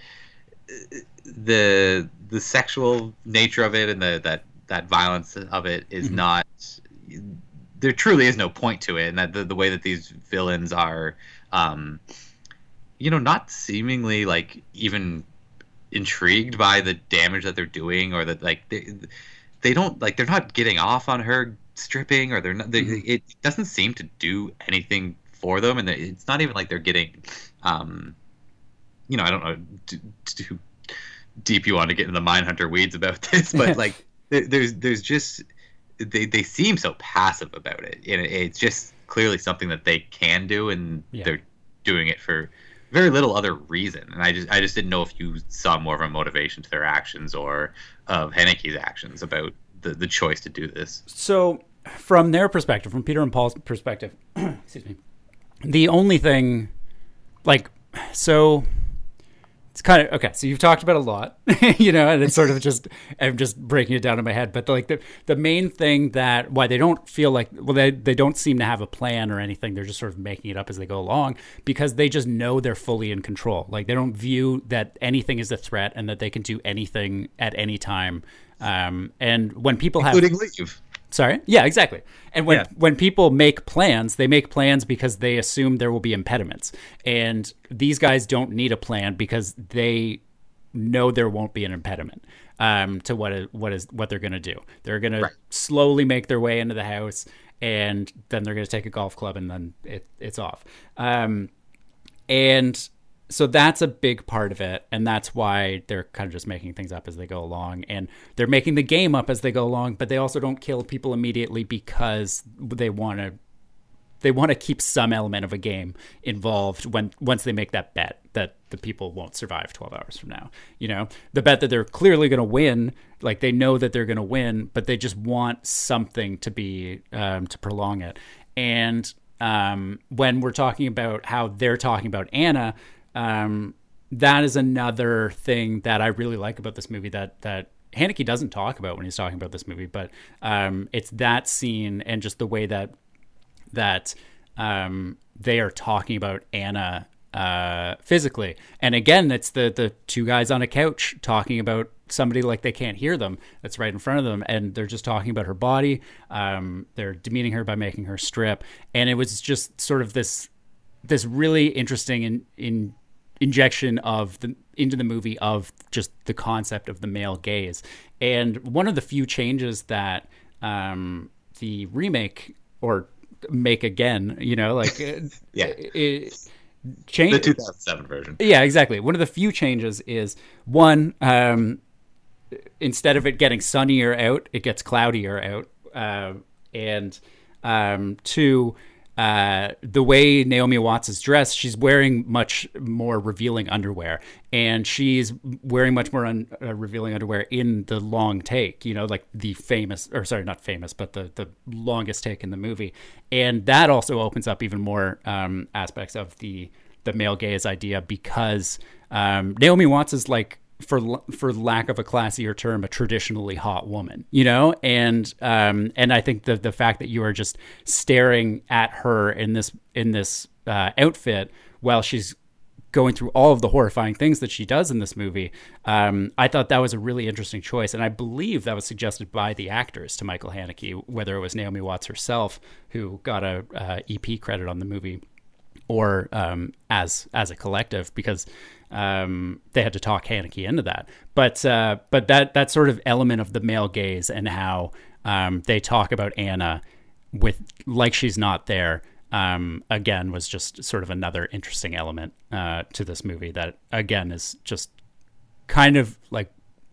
the the sexual nature of it and the that that violence of it is Mm-hmm. not. There truly is no point to it, and that the, the way that these villains are, um, you know, not seemingly like even intrigued by the damage that they're doing, or that like they they don't like they're not getting off on her stripping, or they're not they, Mm-hmm. it doesn't seem to do anything for them, and it's not even like they're getting um you know, I don't know too, too deep you want to get into the Mindhunter weeds about this, but like there, there's there's just they they seem so passive about it, and it, it's just clearly something that they can do, and Yeah. they're doing it for very little other reason. And I just I just didn't know if you saw more of a motivation to their actions, or of Haneke's actions, about the, the choice to do this. So from their perspective, from Peter and Paul's perspective, excuse me, the only thing, like, so it's kind of, okay, so you've talked about a lot, you know, and it's sort of just, I'm just breaking it down in my head. But like the, the main thing that, why they don't feel like, well, they, they don't seem to have a plan or anything. They're just sort of making it up as they go along, because they just know they're fully in control. Like, they don't view that anything is a threat and that they can do anything at any time. Um, and when people have, Including leave. Sorry? Yeah, exactly. And when Yeah. when people make plans, they make plans because they assume there will be impediments. And these guys don't need a plan because they know there won't be an impediment um, to what is, what is what they're going to do. They're going Right. to slowly make their way into the house, and then they're going to take a golf club, and then it, it's off. Um, and so that's a big part of it, and that's why they're kind of just making things up as they go along, and they're making the game up as they go along, but they also don't kill people immediately because they want to they want to keep some element of a game involved when once they make that bet that the people won't survive twelve hours from now. You know, the bet that they're clearly going to win, like they know that they're going to win, but they just want something to be um, to prolong it. And um, when we're talking about how they're talking about Anna, um, that is another thing that I really like about this movie that that Haneke doesn't talk about when he's talking about this movie, but um, it's that scene and just the way that that um, they are talking about Anna uh, physically. And again, it's the the two guys on a couch talking about somebody like they can't hear them that's right in front of them, and they're just talking about her body. Um, they're demeaning her by making her strip, and it was just sort of this this really interesting in in injection of the into the movie of just the concept of the male gaze. And one of the few changes that um, the remake or make again, you know, like yeah, it, change the two thousand seven version. Yeah, exactly. One of the few changes is one, um, instead of it getting sunnier out, it gets cloudier out, uh, and um, two. Uh, the way Naomi Watts is dressed, she's wearing much more revealing underwear, and she's wearing much more un- uh, revealing underwear in the long take, you know, like the famous, or sorry, not famous, but the, the longest take in the movie. And that also opens up even more um, aspects of the, the male gaze idea, because um, Naomi Watts is like, for for lack of a classier term, a traditionally hot woman, you know, and um, and I think the the fact that you are just staring at her in this in this uh, outfit while she's going through all of the horrifying things that she does in this movie, um, I thought that was a really interesting choice, and I believe that was suggested by the actors to Michael Haneke, whether it was Naomi Watts herself who got a uh, E P credit on the movie, or um, as as a collective, because um, they had to talk Haneke into that. But uh, but that that sort of element of the male gaze and how um, they talk about Anna with like she's not there, um, again, was just sort of another interesting element uh, to this movie that, again, is just kind of like,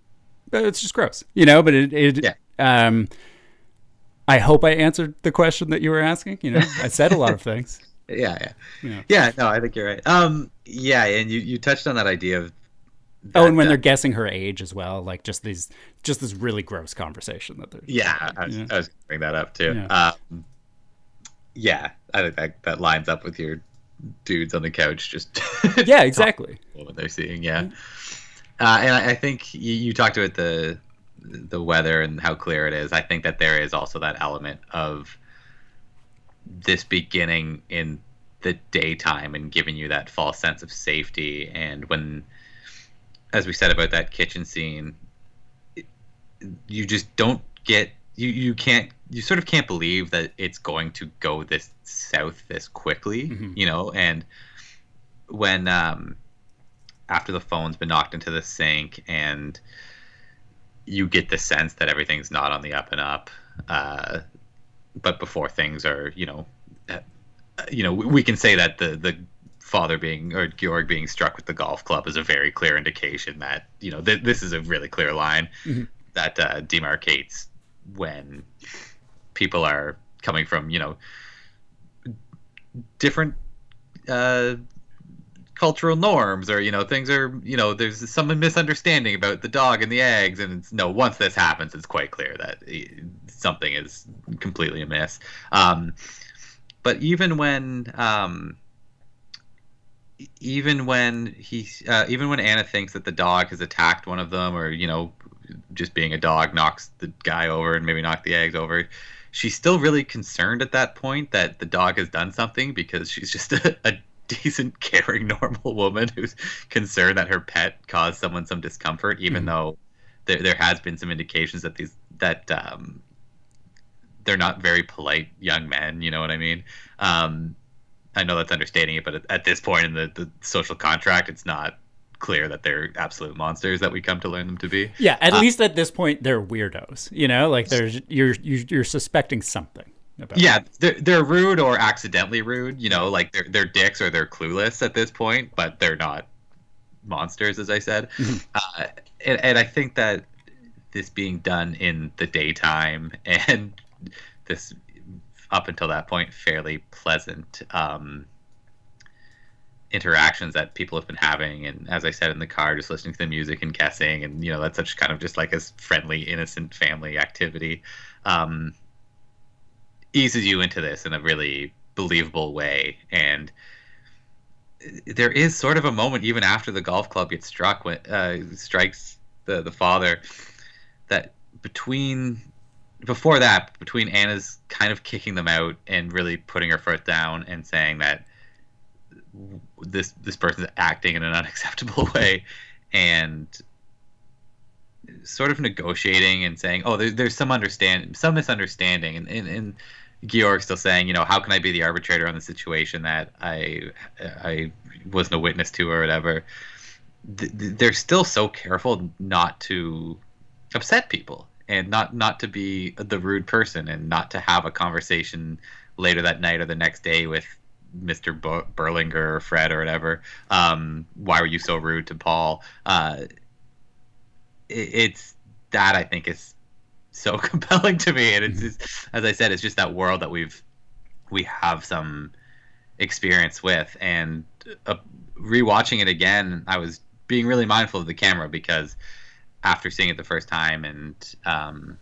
it's just gross, you know, but it, it yeah. um, I hope I answered the question that you were asking. You know, I said a lot of things. Yeah, yeah, yeah, yeah. No, I think you're right. Um, yeah, and you, you touched on that idea of. That, oh, and when uh, they're guessing her age as well, like just these, just this really gross conversation that they're. Yeah, I was, yeah. I was gonna bring that up too. Yeah. Um, yeah, I think that that lines up with your dudes on the couch just. Yeah, exactly. What they're seeing, yeah, uh, and I, I think you, you talked about the the weather and how clear it is. I think that there is also that element of this beginning in the daytime and giving you that false sense of safety. And when, as we said about that kitchen scene, it, you just don't get, you, you can't, you sort of can't believe that it's going to go this south this quickly, mm-hmm. you know? And when, um, after the phone's been knocked into the sink and you get the sense that everything's not on the up and up, uh, but before things are, you know, uh, you know, we, we can say that the the father being, or Georg being struck with the golf club is a very clear indication that, you know, th- this is a really clear line mm-hmm. that uh, demarcates when people are coming from, you know, different uh, cultural norms, or, you know, things are, you know, there's some misunderstanding about the dog and the eggs, and it's, no, once this happens, it's quite clear that something is completely amiss. Um, but even when, um, even when he, uh, even when Anna thinks that the dog has attacked one of them, or, you know, just being a dog knocks the guy over and maybe knock the eggs over, she's still really concerned at that point that the dog has done something, because she's just a, a decent, caring, normal woman who's concerned that her pet caused someone some discomfort, even mm-hmm. though there there has been some indications that these that um, they're not very polite young men. You know what I mean? Um, I know that's understating it, but at, at this point in the, the social contract, it's not clear that they're absolute monsters that we come to learn them to be. Yeah, at uh, least at this point, they're weirdos. You know, like there's you're you're, you're suspecting something. About yeah, they're, they're rude or accidentally rude, you know, like they're, they're dicks or they're clueless at this point, but they're not monsters, as I said. Mm-hmm. Uh, and, and I think that this being done in the daytime and this up until that point, fairly pleasant um, interactions that people have been having. And as I said, in the car, just listening to the music and guessing. And, you know, that's such kind of just like a friendly, innocent family activity. Um, eases you into this in a really believable way. And there is sort of a moment, even after the golf club gets struck, when uh, strikes the, the father, that between... Before that, between Anna's kind of kicking them out and really putting her foot down and saying that this this person's acting in an unacceptable way, and sort of negotiating and saying, oh, there, there's some understand, some misunderstanding, and, and, and Georg still saying, you know, how can I be the arbitrator on the situation that I I wasn't a witness to or whatever. They're still so careful not to upset people. And not, not to be the rude person, and not to have a conversation later that night or the next day with Mister Ber- Berlinger or Fred or whatever. Um, why were you so rude to Paul? Uh, it, it's that I think is so compelling to me, and it's just, as I said, it's just that world that we've we have some experience with. And uh, rewatching it again, I was being really mindful of the camera, because after seeing it the first time and um,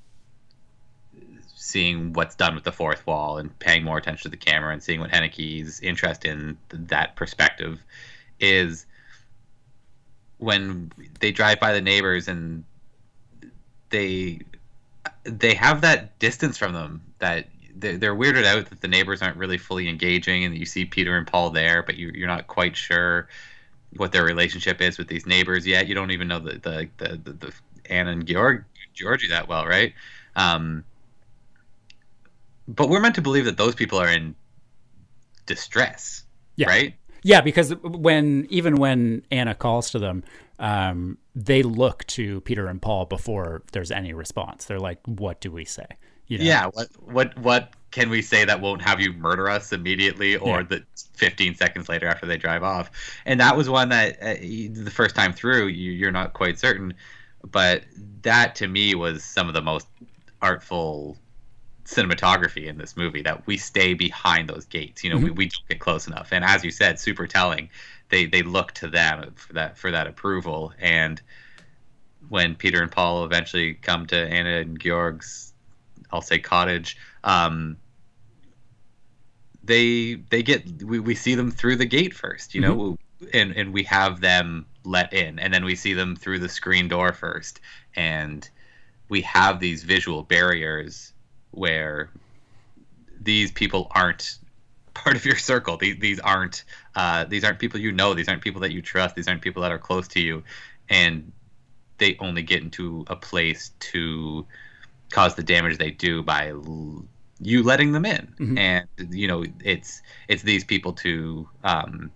seeing what's done with the fourth wall and paying more attention to the camera and seeing what Haneke's interest in that perspective is, when they drive by the neighbors and they they have that distance from them, that they're, they're weirded out that the neighbors aren't really fully engaging, and you see Peter and Paul there, but you, you're not quite sure what their relationship is with these neighbors yet. You don't even know the the the, the, the Anna and Georg Georgie that well, right? Um, but we're meant to believe that those people are in distress, yeah. right? Yeah, because when even when Anna calls to them, um, they look to Peter and Paul before there's any response. They're like, "What do we say?" You know? Yeah. What what what can we say that won't have you murder us immediately, or yeah. the fifteen seconds later after they drive off? And that was one that uh, the first time through, you, you're not quite certain. But that, to me, was some of the most artful cinematography in this movie, that we stay behind those gates. You know, mm-hmm. we, we don't get close enough. And as you said, super telling. They they look to them for that for that approval. And when Peter and Paul eventually come to Anna and Georg's, I'll say, cottage, um, they they get we, we see them through the gate first, you know, mm-hmm. and and we have them let in, and then we see them through the screen door first, and we have these visual barriers where these people aren't part of your circle. These these aren't uh, these aren't people you know. These aren't people that you trust. These aren't people that are close to you, and they only get into a place to cause the damage they do by l- you letting them in. Mm-hmm. And you know, it's it's these people to um,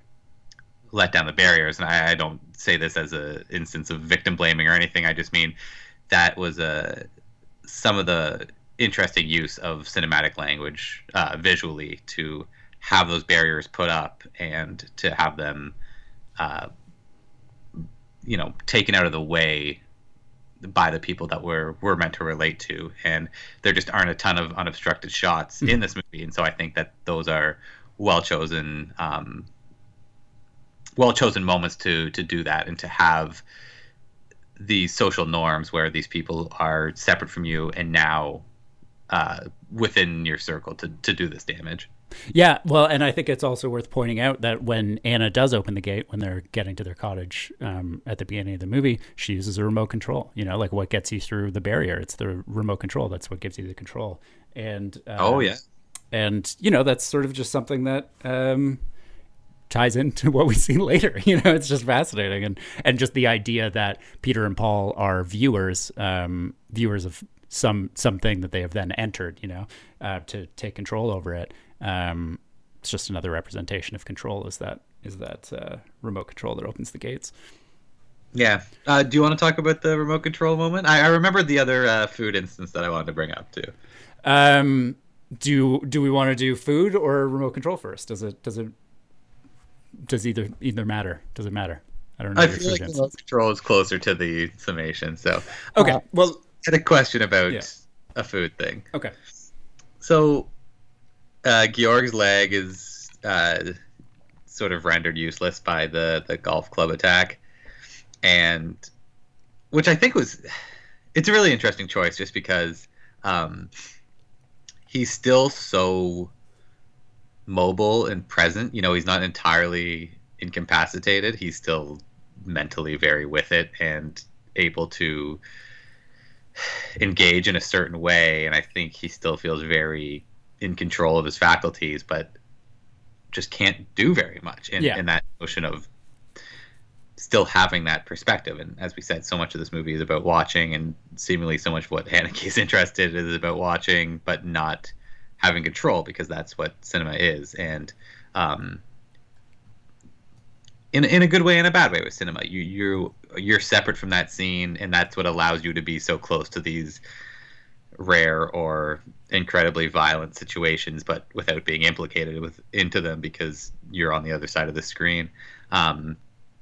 let down the barriers. And I, I don't say this as a instance of victim blaming or anything. I just mean that was a some of the interesting use of cinematic language uh, visually to have those barriers put up and to have them, uh, you know, taken out of the way by the people that we're we're meant to relate to. And there just aren't a ton of unobstructed shots mm-hmm. in this movie, and so I think that those are well chosen, um, well chosen moments to to do that, and to have these social norms where these people are separate from you and now uh, within your circle to to do this damage. Yeah, well, and I think it's also worth pointing out that when Anna does open the gate, when they're getting to their cottage um, at the beginning of the movie, she uses a remote control. You know, like what gets you through the barrier? It's the remote control. That's what gives you the control. And uh, oh yeah, and you know, that's sort of just something that um, ties into what we see later. You know, it's just fascinating, and and just the idea that Peter and Paul are viewers, um, viewers of some something that they have then entered. You know, uh, to take control over it. Um, it's just another representation of control. Is that is that uh, remote control that opens the gates? Yeah. Uh, do you want to talk about the remote control moment? I, I remembered the other uh, food instance that I wanted to bring up too. Um, do do we want to do food or remote control first? Does it does it does either either matter? Does it matter? I don't know. I feel like remote control is closer to the summation. So okay. Uh, well, I had a question about yeah. a food thing. Okay. So uh, Georg's leg is uh, sort of rendered useless by the the golf club attack, and which I think was it's a really interesting choice just because um, he's still so mobile and present. You know, he's not entirely incapacitated. He's still mentally very with it and able to engage in a certain way. And I think he still feels very in control of his faculties, but just can't do very much in, Yeah. in that notion of still having that perspective. And as we said, so much of this movie is about watching, and seemingly so much what Haneke is interested in is about watching, but not having control, because that's what cinema is. And um, in in a good way and a bad way with cinema, you you you're separate from that scene, and that's what allows you to be so close to these rare or incredibly violent situations, but without being implicated with into them because you're on the other side of the screen. Um,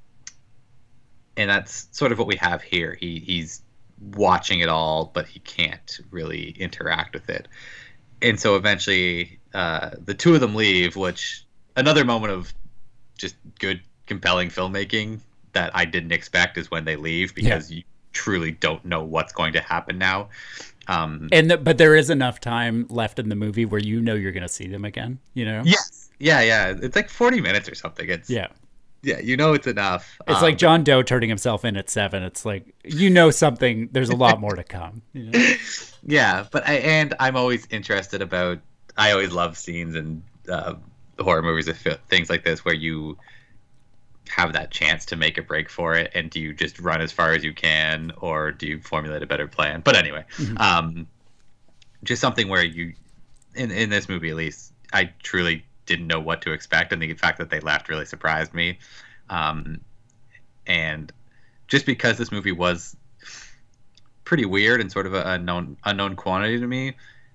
and that's sort of what we have here. He he's watching it all, but he can't really interact with it. And so eventually, uh, the two of them leave. Which another moment of just good, compelling filmmaking that I didn't expect is when they leave, because yeah. you truly don't know what's going to happen now. Um, and the, but there is enough time left in the movie where you know you're going to see them again. You know. Yes. Yeah. Yeah. It's like forty minutes or something. It's yeah. Yeah, you know it's enough. It's um, like John Doe turning himself in at seven. It's like, you know something, there's a lot more to come. You know? Yeah, but I, and I'm always interested about, I always love scenes in uh, horror movies, things like this, where you have that chance to make a break for it, and do you just run as far as you can, or do you formulate a better plan? But anyway, mm-hmm. um, just something where you, in, in this movie at least, I truly didn't know what to expect, and the fact that they left really surprised me. Um, and just because this movie was pretty weird and sort of a unknown unknown quantity to me,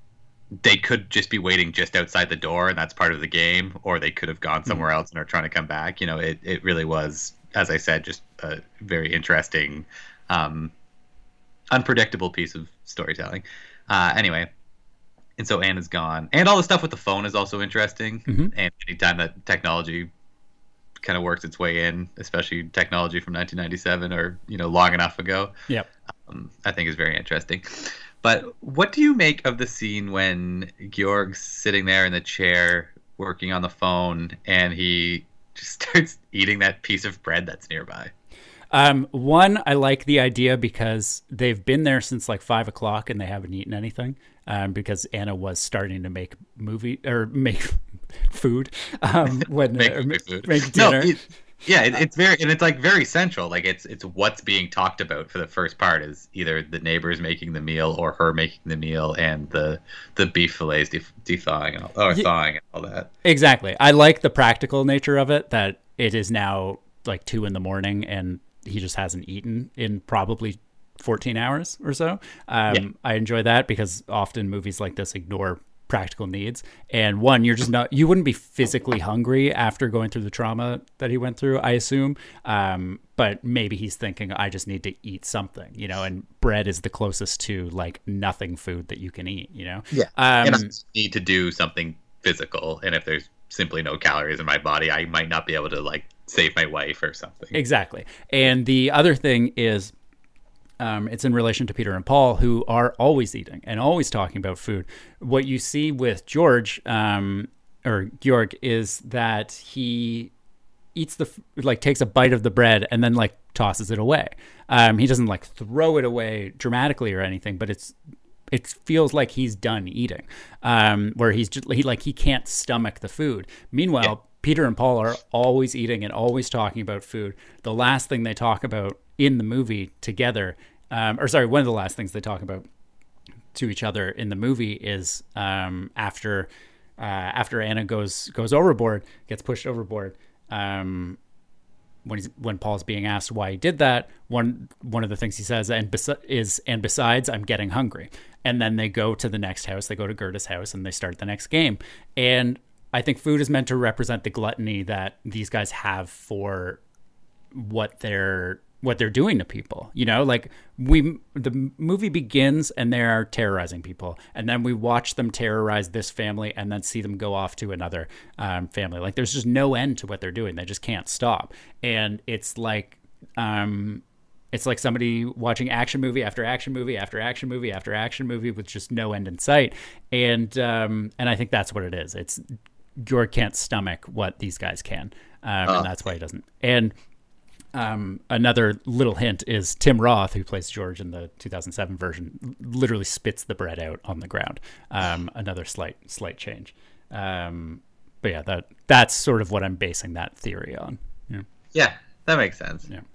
they could just be waiting just outside the door, and that's part of the game, or they could have gone somewhere mm-hmm. else and are trying to come back. You know, it, it really was, as I said, just a very interesting, um, unpredictable piece of storytelling. Uh, anyway. And so Anna's gone. And all the stuff with the phone is also interesting. Mm-hmm. And anytime that technology kind of works its way in, especially technology from nineteen ninety-seven or, you know, long enough ago, yep. um, I think is very interesting. But what do you make of the scene when Georg's sitting there in the chair working on the phone, and he just starts eating that piece of bread that's nearby? Um, one, I like the idea because they've been there since like five o'clock and they haven't eaten anything. Um, because Anna was starting to make movie or make food um, when make, uh, make, food. make dinner. No, it, yeah, it, it's very and it's like very central. Like it's it's what's being talked about for the first part is either the neighbors making the meal or her making the meal, and the the beef fillets def, thawing and all, or thawing and all that. Exactly. I like the practical nature of it. That it is now like two in the morning and he just hasn't eaten in probably fourteen hours or so. Um, yeah. I enjoy that because often movies like this ignore practical needs. And one, you're just not, you wouldn't be physically hungry after going through the trauma that he went through, I assume. Um, but maybe he's thinking, I just need to eat something, you know, and bread is the closest to like nothing food that you can eat, you know? Yeah. Um, and I need to do something physical. And if there's simply no calories in my body, I might not be able to like save my wife or something. Exactly. And the other thing is, Um, it's in relation to Peter and Paul, who are always eating and always talking about food. What you see with George, um, or Georg, is that he eats the, like takes a bite of the bread and then like tosses it away. Um, he doesn't like throw it away dramatically or anything, but it's, it feels like he's done eating, um, where he's just, he like, he can't stomach the food. Meanwhile, yeah. Peter and Paul are always eating and always talking about food. The last thing they talk about in the movie together, um, or sorry, one of the last things they talk about to each other in the movie is um, after uh, after Anna goes goes overboard, gets pushed overboard. Um, when he's when Paul's being asked why he did that, one one of the things he says and bes- is and besides, I'm getting hungry. And then they go to the next house. They go to Gerda's house and they start the next game. And I think food is meant to represent the gluttony that these guys have for what they're what they're doing to people. You know, like we the movie begins and they are terrorizing people, and then we watch them terrorize this family and then see them go off to another um, family. Like there's just no end to what they're doing. They just can't stop. And it's like um it's like somebody watching action movie after action movie after action movie after action movie with just no end in sight. And um and I think that's what it is. It's Georg can't stomach what these guys can, um, uh. and that's why he doesn't. And Um, another little hint is Tim Roth, who plays George in the two thousand seven version, literally spits the bread out on the ground. Um, another slight, slight change. Um, but yeah, that that's sort of what I'm basing that theory on. Yeah, yeah, that makes sense. Yeah.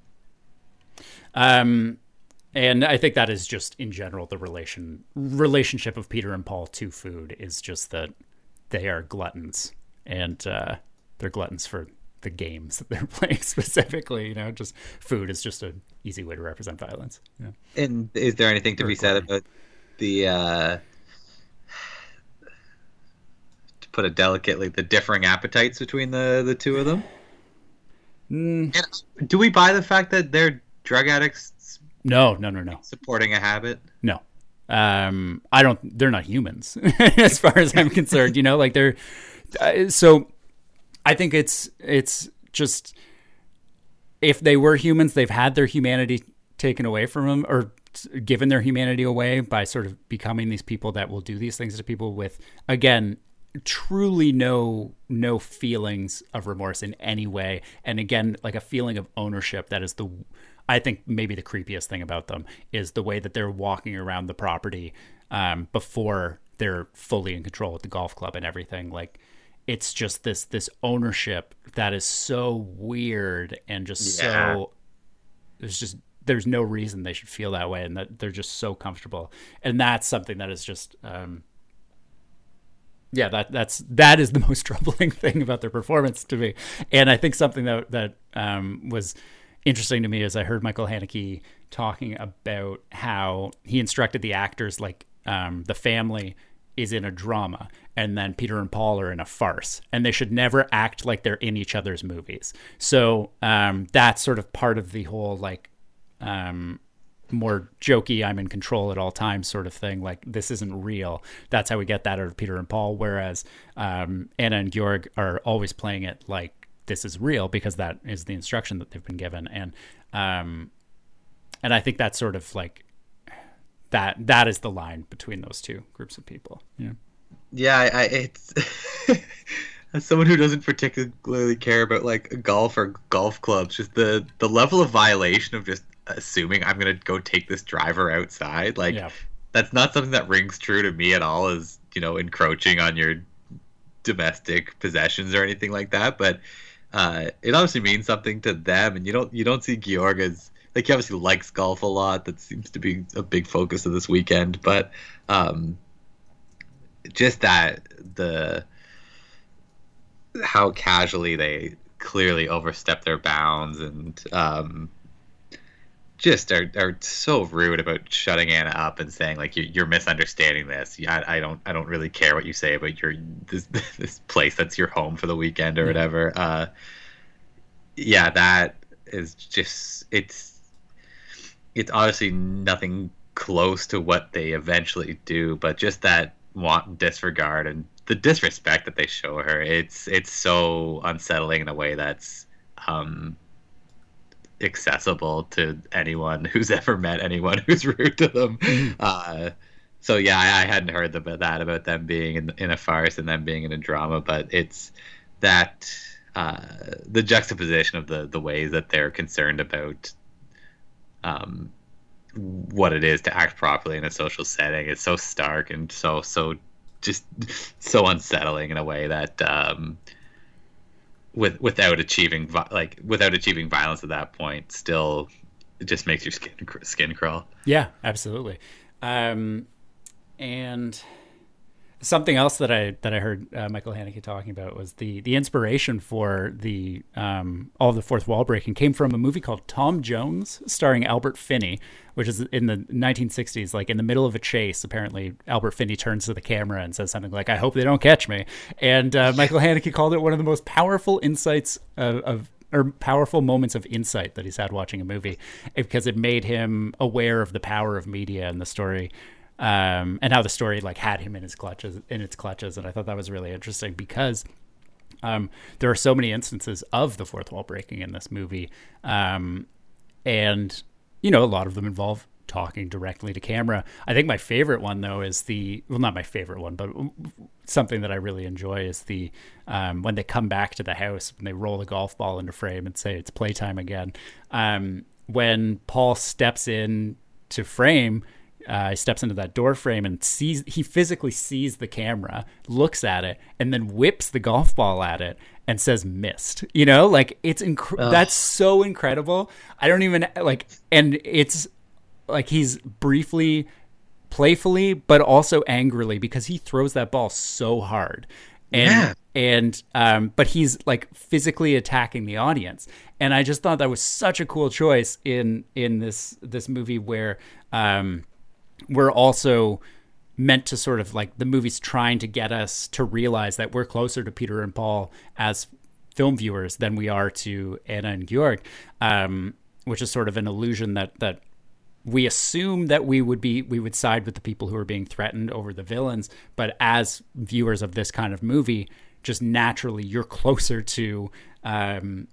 Um, and I think that is just in general the relation relationship of Peter and Paul to food is just that they are gluttons, and uh, they're gluttons for the games that they're playing specifically. You know, just food is just an easy way to represent violence. Yeah. And is there anything to be said about the uh to put it delicately, the differing appetites between the the two of them? Mm. And do we buy the fact that they're drug addicts? No, no, no, no. Supporting a habit? No. Um, I don't. They're not humans, as far as I'm concerned. You know, like they're uh, so. I think it's it's just if they were humans, they've had their humanity taken away from them or given their humanity away by sort of becoming these people that will do these things to people with, again, truly no no feelings of remorse in any way. And again, like a feeling of ownership that is the, I think maybe the creepiest thing about them is the way that they're walking around the property um, before they're fully in control at the golf club and everything. Like, it's just this this ownership that is so weird and just yeah. so there's just there's no reason they should feel that way, and that they're just so comfortable. And that's something that is just um, yeah that that's that is the most troubling thing about their performance to me. And I think something that that um, was interesting to me is I heard Michael Haneke talking about how he instructed the actors, like um, the family is in a drama and then Peter and Paul are in a farce, and they should never act like they're in each other's movies. So um, that's sort of part of the whole like um, more jokey, I'm in control at all times sort of thing. Like, this isn't real. That's how we get that out of Peter and Paul. Whereas um, Anna and Georg are always playing it like this is real because that is the instruction that they've been given. And um, and I think that's sort of like, that that is the line between those two groups of people. Yeah. Yeah, I, I it's as someone who doesn't particularly care about like golf or golf clubs, just the the level of violation of just assuming I'm gonna go take this driver outside, like yeah. that's not something that rings true to me at all as, you know, encroaching on your domestic possessions or anything like that. But uh, it obviously means something to them, and you don't you don't see Georg as, like, he obviously likes golf a lot. That seems to be a big focus of this weekend. But um, just that, the how casually they clearly overstep their bounds, and um, just are are so rude about shutting Anna up and saying, like, you're, you're misunderstanding this. I, I don't I don't really care what you say about your this this place that's your home for the weekend or mm-hmm. whatever. Uh, yeah, that is just it's. It's obviously nothing close to what they eventually do, but just that want disregard and the disrespect that they show her, it's it's so unsettling in a way that's um, accessible to anyone who's ever met anyone who's rude to them. Uh, so yeah, I, I hadn't heard about that, about them being in, in a farce and them being in a drama, but it's that uh, the juxtaposition of the, the ways that they're concerned about um what it is to act properly in a social setting is so stark and so so just so unsettling in a way that um with without achieving like without achieving violence at that point, still it just makes your skin skin crawl. Yeah, absolutely. Um and something else that I that I heard uh, Michael Haneke talking about was the the inspiration for the um, all of the fourth wall breaking came from a movie called Tom Jones, starring Albert Finney, which is in the nineteen sixties. Like, in the middle of a chase, apparently Albert Finney turns to the camera and says something like, "I hope they don't catch me." And uh, Michael Haneke called it one of the most powerful insights of, of or powerful moments of insight that he's had watching a movie, because it made him aware of the power of media and the story, um, and how the story like had him in his clutches, in its clutches. And I thought that was really interesting because um, there are so many instances of the fourth wall breaking in this movie, um, and you know, a lot of them involve talking directly to camera. I think my favorite one though is the, well, not my favorite one, but something that I really enjoy is the, um, when they come back to the house, when they roll the golf ball into frame and say it's playtime again. Um, when Paul steps in to frame, uh, he steps into that door frame and sees, he physically sees the camera, looks at it, and then whips the golf ball at it and says missed. You know, like it's, inc- that's so incredible. I don't even like, and it's, like he's briefly, playfully, but also angrily, because he throws that ball so hard, and yeah. and um, but he's like physically attacking the audience, and I just thought that was such a cool choice in in this this movie where um, we're also meant to sort of like, the movie's trying to get us to realize that we're closer to Peter and Paul as film viewers than we are to Anna and Georg, um, which is sort of an illusion that that. We assume that we would be, we would side with the people who are being threatened over the villains. But as viewers of this kind of movie, just naturally, you're closer to, um,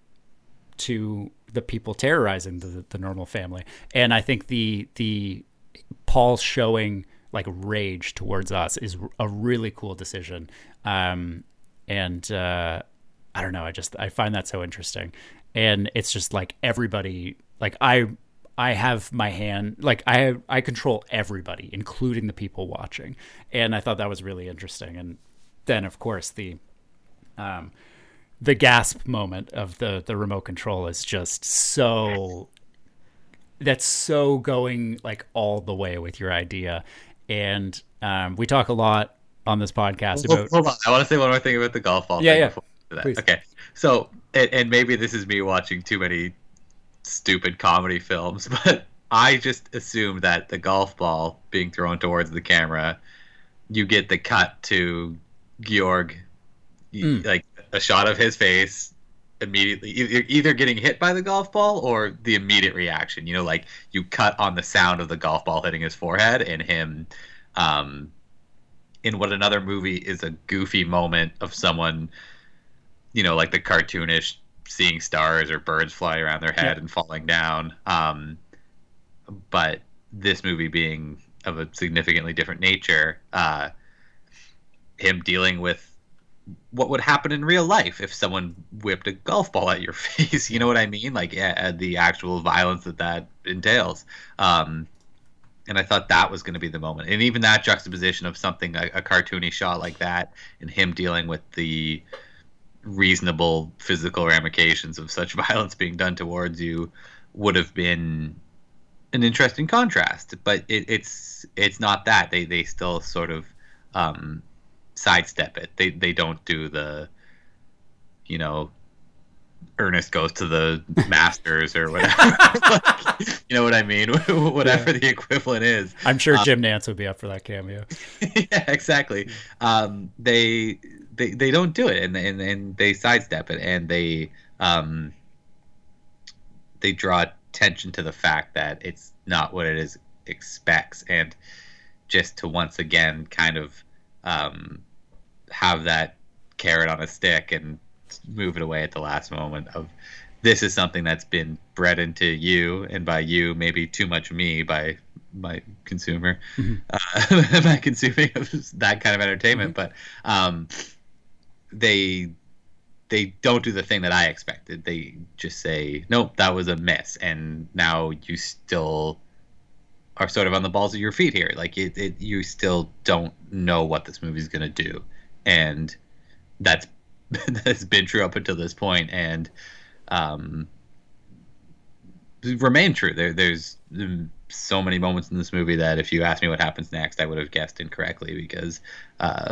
to the people terrorizing the, the normal family. And I think the, the Paul showing like rage towards us is a really cool decision. Um, and, uh, I don't know. I just, I find that so interesting. And it's just like everybody, like I, I have my hand, like I have, I control everybody, including the people watching. And I thought that was really interesting. And then of course the, um, the gasp moment of the, the remote control is just so, that's so going like all the way with your idea. And, um, we talk a lot on this podcast hold, about, hold on. I want to say one more thing about the golf ball. Yeah. Thing Yeah. Please. Okay. So, and, and maybe this is me watching too many stupid comedy films, but I just assumed that the golf ball being thrown towards the camera, you get the cut to Georg, mm. like a shot of his face immediately, either, either getting hit by the golf ball or the immediate reaction. You know, like you cut on the sound of the golf ball hitting his forehead and him, um, in what another movie is a goofy moment of someone, you know, like the cartoonish seeing stars or birds fly around their head yeah. and falling down. Um, but this movie being of a significantly different nature, uh, him dealing with what would happen in real life if someone whipped a golf ball at your face. You know what I mean? Like yeah, the actual violence that that entails. Um, and I thought that was going to be the moment. And even that juxtaposition of something, a, a cartoony shot like that, and him dealing with the reasonable physical ramifications of such violence being done towards you would have been an interesting contrast. But it, it's it's not that. They they still sort of um, sidestep it. They they don't do the, you know, Ernest goes to the Masters or whatever. Like, you know what I mean? Whatever yeah. the equivalent is. I'm sure Jim um, Nance would be up for that cameo. Yeah, exactly. Um, they they they don't do it, and and, and they sidestep it, and they um, they draw attention to the fact that it's not what it is expects, and just to once again kind of um, have that carrot on a stick and move it away at the last moment of, this is something that's been bred into you, and by you maybe too much me by my consumer, mm-hmm. uh, by consuming that kind of entertainment. Mm-hmm. But um, they they don't do the thing that I expected. They just say, nope, that was a miss, and now you still are sort of on the balls of your feet here. Like it, it you still don't know what this movie's gonna do, and that's that's been true up until this point, and um, remain true. There, there's so many moments in this movie that if you asked me what happens next, I would have guessed incorrectly, because uh,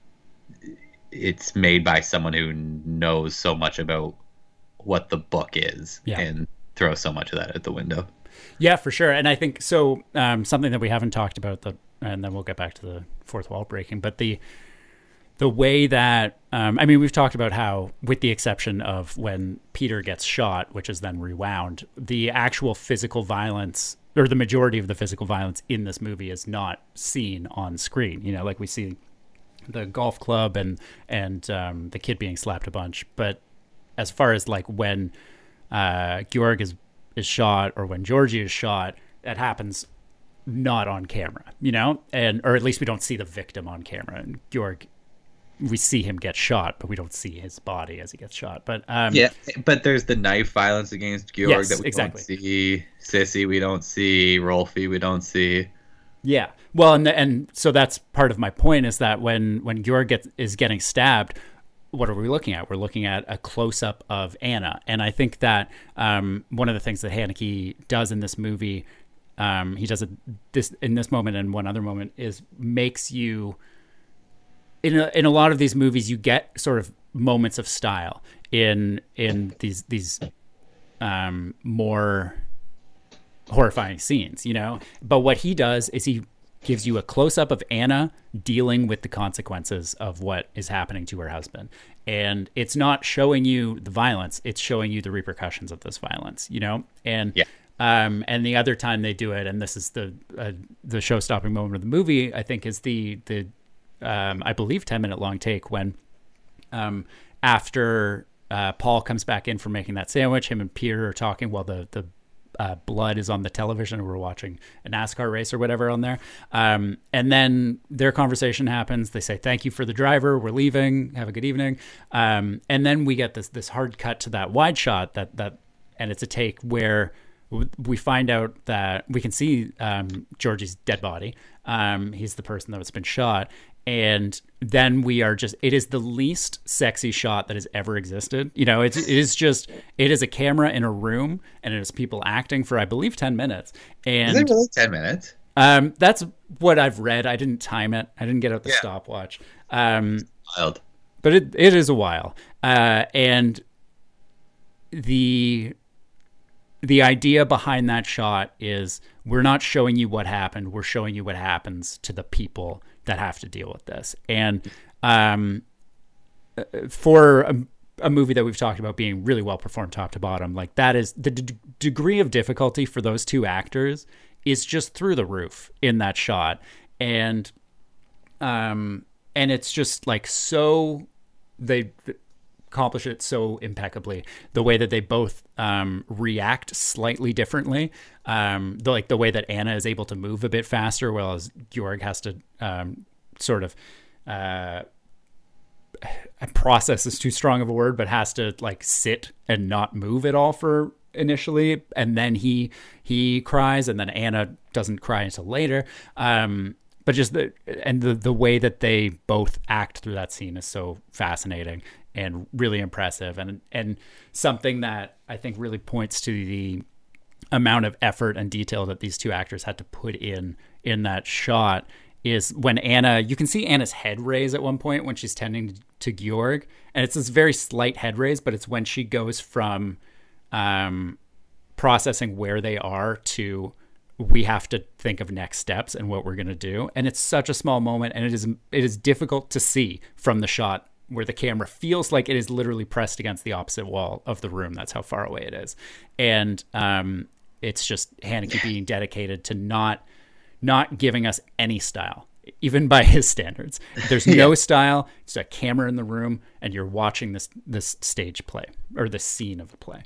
it's made by someone who knows so much about what the book is, yeah. and throws so much of that out the window. Yeah, for sure. And I think so. Um, something that we haven't talked about, the, and then we'll get back to the fourth wall breaking, but the the way that, um, I mean, we've talked about how, with the exception of when Peter gets shot, which is then rewound, the actual physical violence, or the majority of the physical violence in this movie, is not seen on screen. You know, like we see the golf club and and um, the kid being slapped a bunch. But as far as like when uh, Georg is is shot or when Georgie is shot, that happens not on camera, you know, and or at least we don't see the victim on camera. And Georg, we see him get shot, but we don't see his body as he gets shot. But um, yeah, but there's the knife violence against Georg yes, that we exactly. don't see. Sissy, we don't see. Rolfie, we don't see. Yeah, well, and and so that's part of my point is that when when Georg gets is getting stabbed, what are we looking at? We're looking at a close up of Anna, and I think that um, one of the things that Haneke does in this movie, um, he does it this in this moment and one other moment, is makes you. In a, in a lot of these movies, you get sort of moments of style in in these these um, more horrifying scenes, you know. But what he does is he gives you a close up of Anna dealing with the consequences of what is happening to her husband, and it's not showing you the violence; it's showing you the repercussions of this violence, you know. And yeah. Um, and the other time they do it, and this is the uh, the show stopping moment of the movie, I think, is the the Um, I believe ten minute long take when um, after uh, Paul comes back in from making that sandwich, him and Peter are talking while the, the uh, blood is on the television. We're watching a NASCAR race or whatever on there. Um, and then their conversation happens. They say, thank you for the driver. We're leaving. Have a good evening. Um, and then we get this, this hard cut to that wide shot that, that, and it's a take where we find out that we can see um, Georgie's dead body. Um, he's the person that's been shot. And then we are just, it is the least sexy shot that has ever existed. You know, it's, it is just, it is a camera in a room and it is people acting for, I believe, ten minutes. And is it really ten minutes? Um, that's what I've read. I didn't time it. I didn't get out the Yeah. stopwatch. Um, Wild. But it, it is a while. Uh, and the, the idea behind that shot is we're not showing you what happened. We're showing you what happens to the people that have to deal with this. And um, for a, a movie that we've talked about being really well performed top to bottom, like that is the d- degree of difficulty for those two actors is just through the roof in that shot. And, um, and it's just like, so they accomplish it so impeccably, the way that they both um, react slightly differently. Um, the, like the way that Anna is able to move a bit faster, whereas Georg has to um, sort of uh, process is too strong of a word, but has to like sit and not move at all for initially. And then he, he cries, and then Anna doesn't cry until later. Um, but just the, and the, the way that they both act through that scene is so fascinating and really impressive, and and something that I think really points to the amount of effort and detail that these two actors had to put in in that shot is when Anna, you can see Anna's head raise at one point when she's tending to Georg, and it's this very slight head raise, but it's when she goes from um, processing where they are to we have to think of next steps and what we're going to do, and it's such a small moment, and it is it is difficult to see from the shot where the camera feels like it is literally pressed against the opposite wall of the room. That's how far away it is. And um, it's just Haneke being dedicated to not not giving us any style, even by his standards. There's no yeah. style. It's a camera in the room, and you're watching this this stage play or the scene of the play.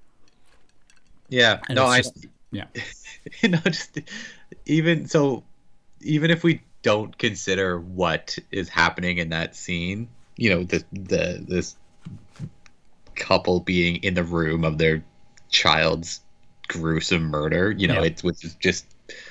Yeah. And no, I. Just, yeah. You know, just even so, even if we don't consider what is happening in that scene, you know, the the this couple being in the room of their child's gruesome murder, you know, yeah. it's which is just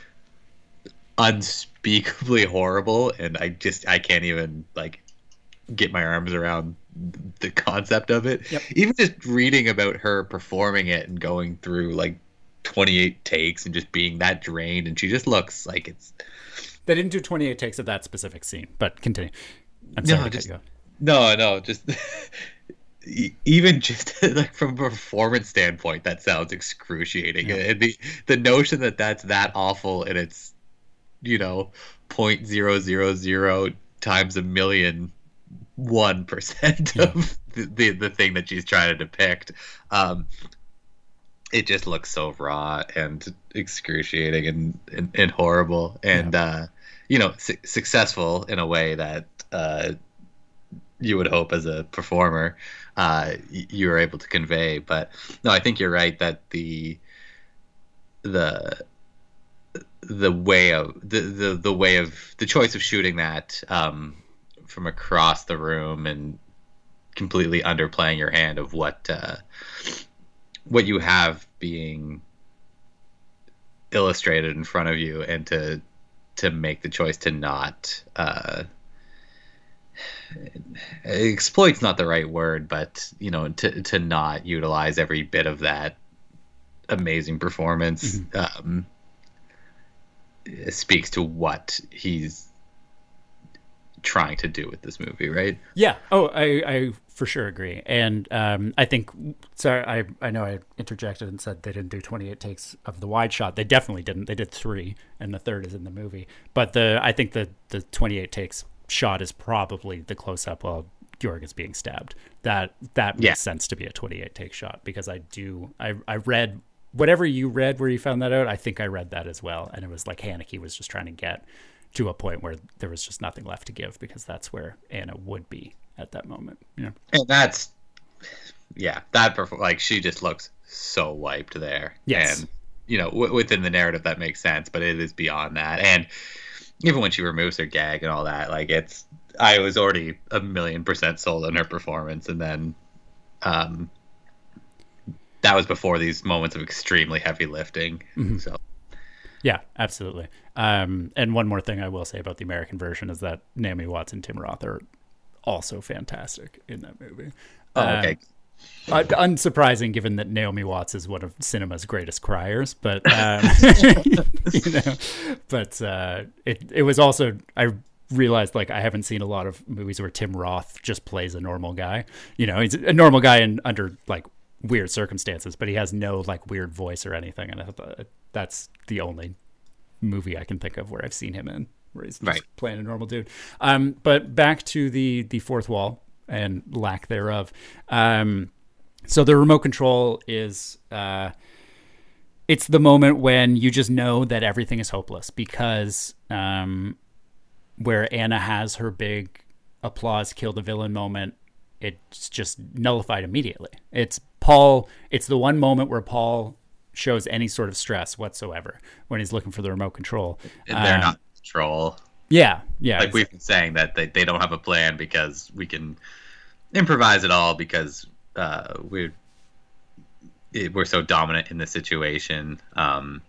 unspeakably horrible, and I just I can't even like get my arms around the concept of it. Yep. Even just reading about her performing it and going through like twenty-eight takes and just being that drained, and she just looks like it's. They didn't do twenty-eight takes of that specific scene, but continue. I'm sorry no, to just, cut you off. No, no, just even just like from a performance standpoint, that sounds excruciating. Yeah. And the the notion that that's that awful and it's, you know, point zero zero zero times a million one percent of the, the the thing that she's trying to depict. Um, it just looks so raw and excruciating and and, and horrible, and yeah. uh, you know, su- successful in a way that uh, you would hope as a performer uh, you were able to convey. But no, I think you're right that the the the way of the, the the way of the choice of shooting that um, from across the room and completely underplaying your hand of what uh, what you have being illustrated in front of you, and to to make the choice to not uh, exploit's not the right word, but you know, to to not utilize every bit of that amazing performance. Mm-hmm. Um, speaks to what he's trying to do with this movie, right? Yeah. Oh, I, I for sure agree. And um, I think, sorry, I, I know I interjected and said they didn't do twenty-eight takes of the wide shot. They definitely didn't. They did three, and the third is in the movie. But the I think the, the twenty-eight takes shot is probably the close-up while Georg is being stabbed. That that makes yeah. sense to be a twenty-eight take shot, because I do, I, I read... Whatever you read where you found that out, I think I read that as well. And it was like Haneke was just trying to get to a point where there was just nothing left to give, because that's where Anna would be at that moment. Yeah. And that's, yeah, that, like, she just looks so wiped there. Yes. And, you know, w- within the narrative that makes sense, but it is beyond that. And even when she removes her gag and all that, like, it's, I was already a million percent sold on her performance. And then, um, that was before these moments of extremely heavy lifting. Mm-hmm. So, yeah, absolutely. Um, and one more thing I will say about the American version is that Naomi Watts and Tim Roth are also fantastic in that movie. Oh, okay. Um, unsurprising, given that Naomi Watts is one of cinema's greatest criers, but um, you know, but uh, it it was also I realized, like, I haven't seen a lot of movies where Tim Roth just plays a normal guy. You know, he's a normal guy in under like weird circumstances, but he has no like weird voice or anything, and I thought that's the only movie I can think of where I've seen him in where he's just right. playing a normal dude. Um, but back to the the fourth wall and lack thereof. Um, so the remote control is uh, it's the moment when you just know that everything is hopeless, because um, where Anna has her big applause kill the villain moment, it's just nullified immediately. It's Paul. It's the one moment where Paul shows any sort of stress whatsoever when he's looking for the remote control. And they're um, not in control. Yeah. Yeah. Like we've been saying that they, they don't have a plan because we can improvise it all because uh, we're, it, we're so dominant in the situation. Um,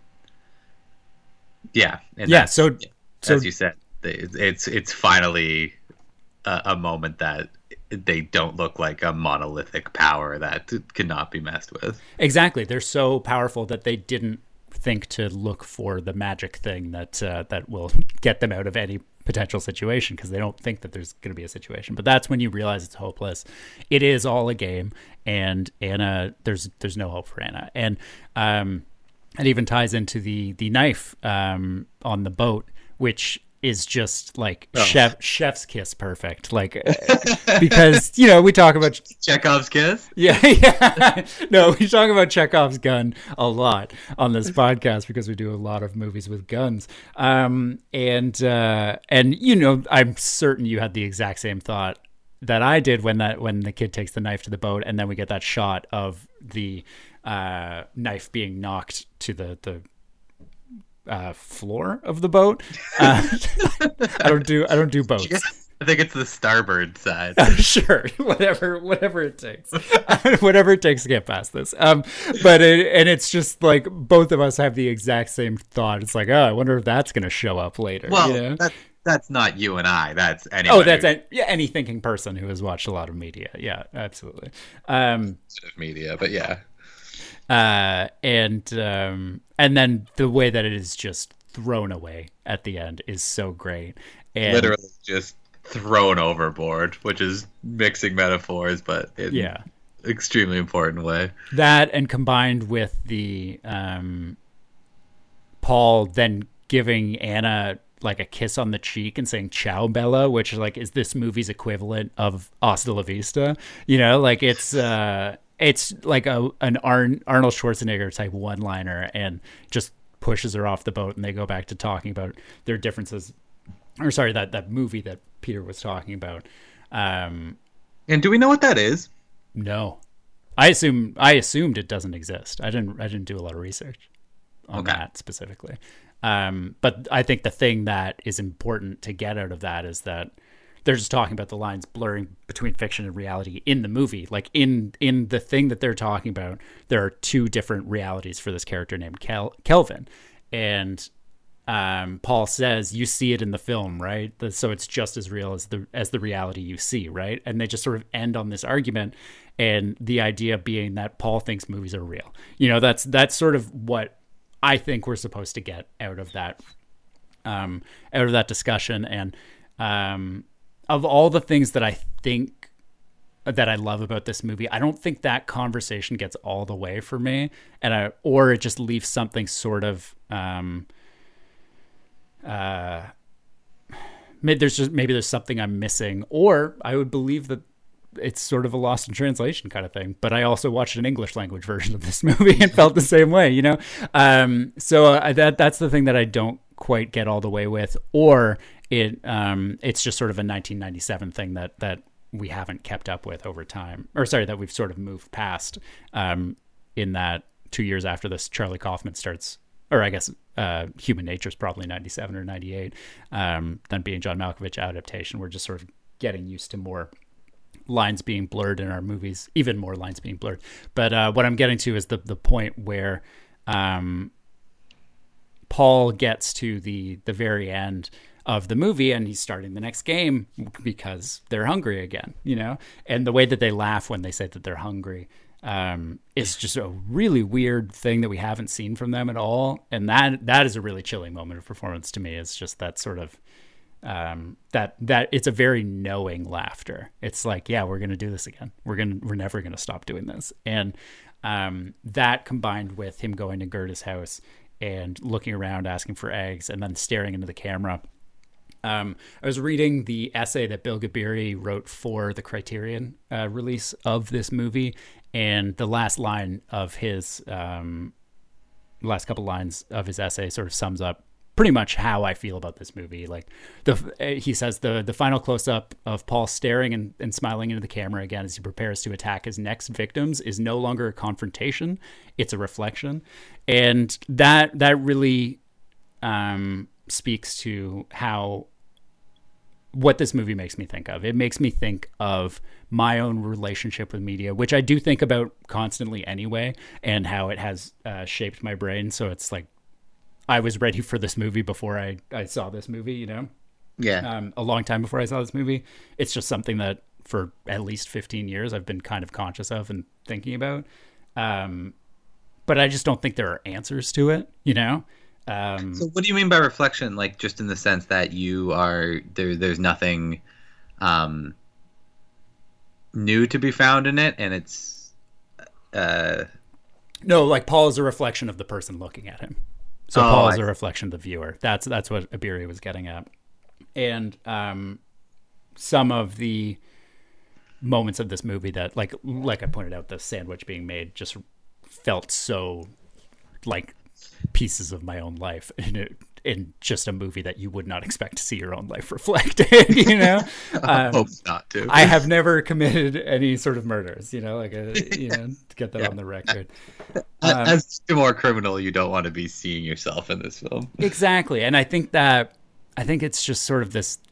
yeah. And yeah. So, so, as you said, it's, it's finally a, a moment that they don't look like a monolithic power that cannot be messed with. Exactly. They're so powerful that they didn't think to look for the magic thing that uh, that will get them out of any potential situation, because they don't think that there's going to be a situation. But that's when you realize it's hopeless. It is all a game, and Anna, there's there's no hope for Anna. And um, it even ties into the the knife um, on the boat, which is just like oh. chef chef's kiss perfect, like because you know we talk about Chekhov's kiss. Yeah, yeah. No, we talk about Chekhov's gun a lot on this podcast because we do a lot of movies with guns. Um, and uh, and you know, I'm certain you had the exact same thought that I did when that when the kid takes the knife to the boat, and then we get that shot of the uh, knife being knocked to the the. Uh, floor of the boat. Uh, I don't do I don't do boats. I think it's the starboard side. Uh, sure, whatever whatever it takes, whatever it takes to get past this. Um, but it, and it's just like both of us have the exact same thought. It's like, oh, I wonder if that's going to show up later. Well, you know? that's that's not you and I. That's anybody. Oh, that's a, yeah, any thinking person who has watched a lot of media. Yeah, absolutely. Um, media, but yeah. Uh, and um, and then the way that it is just thrown away at the end is so great. And literally just thrown overboard, which is mixing metaphors, but in yeah, extremely important way. That, and combined with the um, Paul then giving Anna like a kiss on the cheek and saying "Ciao, Bella," which like is this movie's equivalent of "Hasta la vista." You know, like it's uh, it's like a an Arn- Arnold Schwarzenegger type one liner, and just pushes her off the boat, and they go back to talking about their differences. Or sorry, that that movie that Peter was talking about. Um, and do we know what that is? No, I assume I assumed it doesn't exist. I didn't I didn't do a lot of research on okay. that specifically. Um, but I think the thing that is important to get out of that is that they're just talking about the lines blurring between fiction and reality in the movie. Like in in the thing that they're talking about, there are two different realities for this character named Kel- Kelvin. And um, Paul says, you see it in the film, right? So it's just as real as the as the reality you see, right? And they just sort of end on this argument, and the idea being that Paul thinks movies are real. You know, that's that's sort of what I think we're supposed to get out of that, um, out of that discussion. And um, of all the things that I think that I love about this movie, I don't think that conversation gets all the way for me, and I or it just leaves something sort of um, uh, maybe there's just maybe there's something I'm missing, or I would believe that it's sort of a lost in translation kind of thing. But I also watched an English language version of this movie and felt the same way, you know? Um, so uh, that that's the thing that I don't quite get all the way with, or it um, it's just sort of a nineteen ninety-seven thing that, that we haven't kept up with over time, or sorry, that we've sort of moved past um, in that two years after this, Charlie Kaufman starts, or I guess uh, Human Nature is probably ninety-seven or ninety-eight, um, then being John Malkovich adaptation, we're just sort of getting used to more lines being blurred in our movies, even more lines being blurred. But uh, what I'm getting to is the the point where um, Paul gets to the the very end of the movie, and he's starting the next game because they're hungry again, you know? And the way that they laugh when they say that they're hungry um, is just a really weird thing that we haven't seen from them at all. And that that is a really chilling moment of performance to me. It's just that sort of um that that it's a very knowing laughter. It's like, yeah, we're gonna do this again, we're gonna we're never gonna stop doing this. And um that combined with him going to Gerda's house and looking around asking for eggs and then staring into the camera. um I was reading the essay that Bill Gabiri wrote for the Criterion uh, release of this movie, and the last line of his um last couple lines of his essay sort of sums up pretty much how I feel about this movie. Like the he says the the final close up of Paul staring and, and smiling into the camera again as he prepares to attack his next victims is no longer a confrontation, it's a reflection. And that that really um, speaks to how what this movie makes me think of. It makes me think of my own relationship with media, which I do think about constantly anyway, and how it has uh, shaped my brain. So it's like I was ready for this movie before I, I saw this movie, you know? Yeah. Um, a long time before I saw this movie. It's just something that for at least fifteen years I've been kind of conscious of and thinking about. Um, but I just don't think there are answers to it, you know? Um, so what do you mean by reflection? Like just in the sense that you are, there, there's nothing um, new to be found in it, and it's... Uh... No, like Paul is a reflection of the person looking at him. So oh, Paul is I... a reflection of the viewer. That's that's what Abiri was getting at. And um, some of the moments of this movie that, like like I pointed out, the sandwich being made just felt so like pieces of my own life in it, in just a movie that you would not expect to see your own life reflected. You know, I um, hope not to. I have never committed any sort of murders. You know, like a, you know, to get that yeah. on the record. Um, As a more criminal, you don't want to be seeing yourself in this film. Exactly. And I think that, I think it's just sort of this,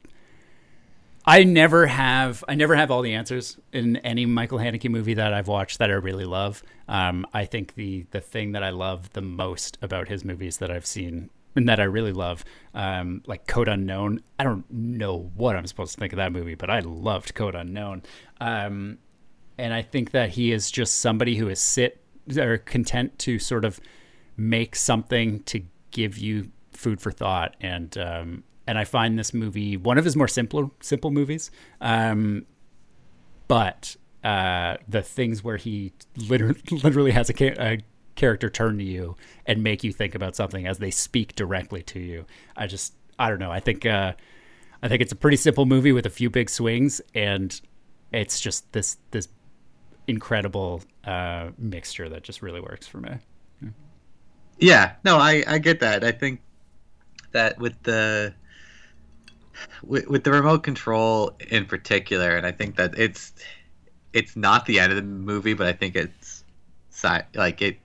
I never have, I never have all the answers in any Michael Haneke movie that I've watched that I really love. Um, I think the, the thing that I love the most about his movies that I've seen and that I really love, um, like Code Unknown. I don't know what I'm supposed to think of that movie, but I loved Code Unknown. Um, and I think that he is just somebody who is sit, are content to sort of make something to give you food for thought. And, um, and I find this movie one of his more simple, simple movies. Um, but, uh, the things where he literally, literally has a, ca- a character turn to you and make you think about something as they speak directly to you. I just, I don't know. I think uh, I think it's a pretty simple movie with a few big swings, and it's just this this incredible uh, mixture that just really works for me. Yeah. Yeah, no, I, I get that. I think that with the with, with the remote control in particular, and I think that it's it's not the end of the movie, but I think it's like it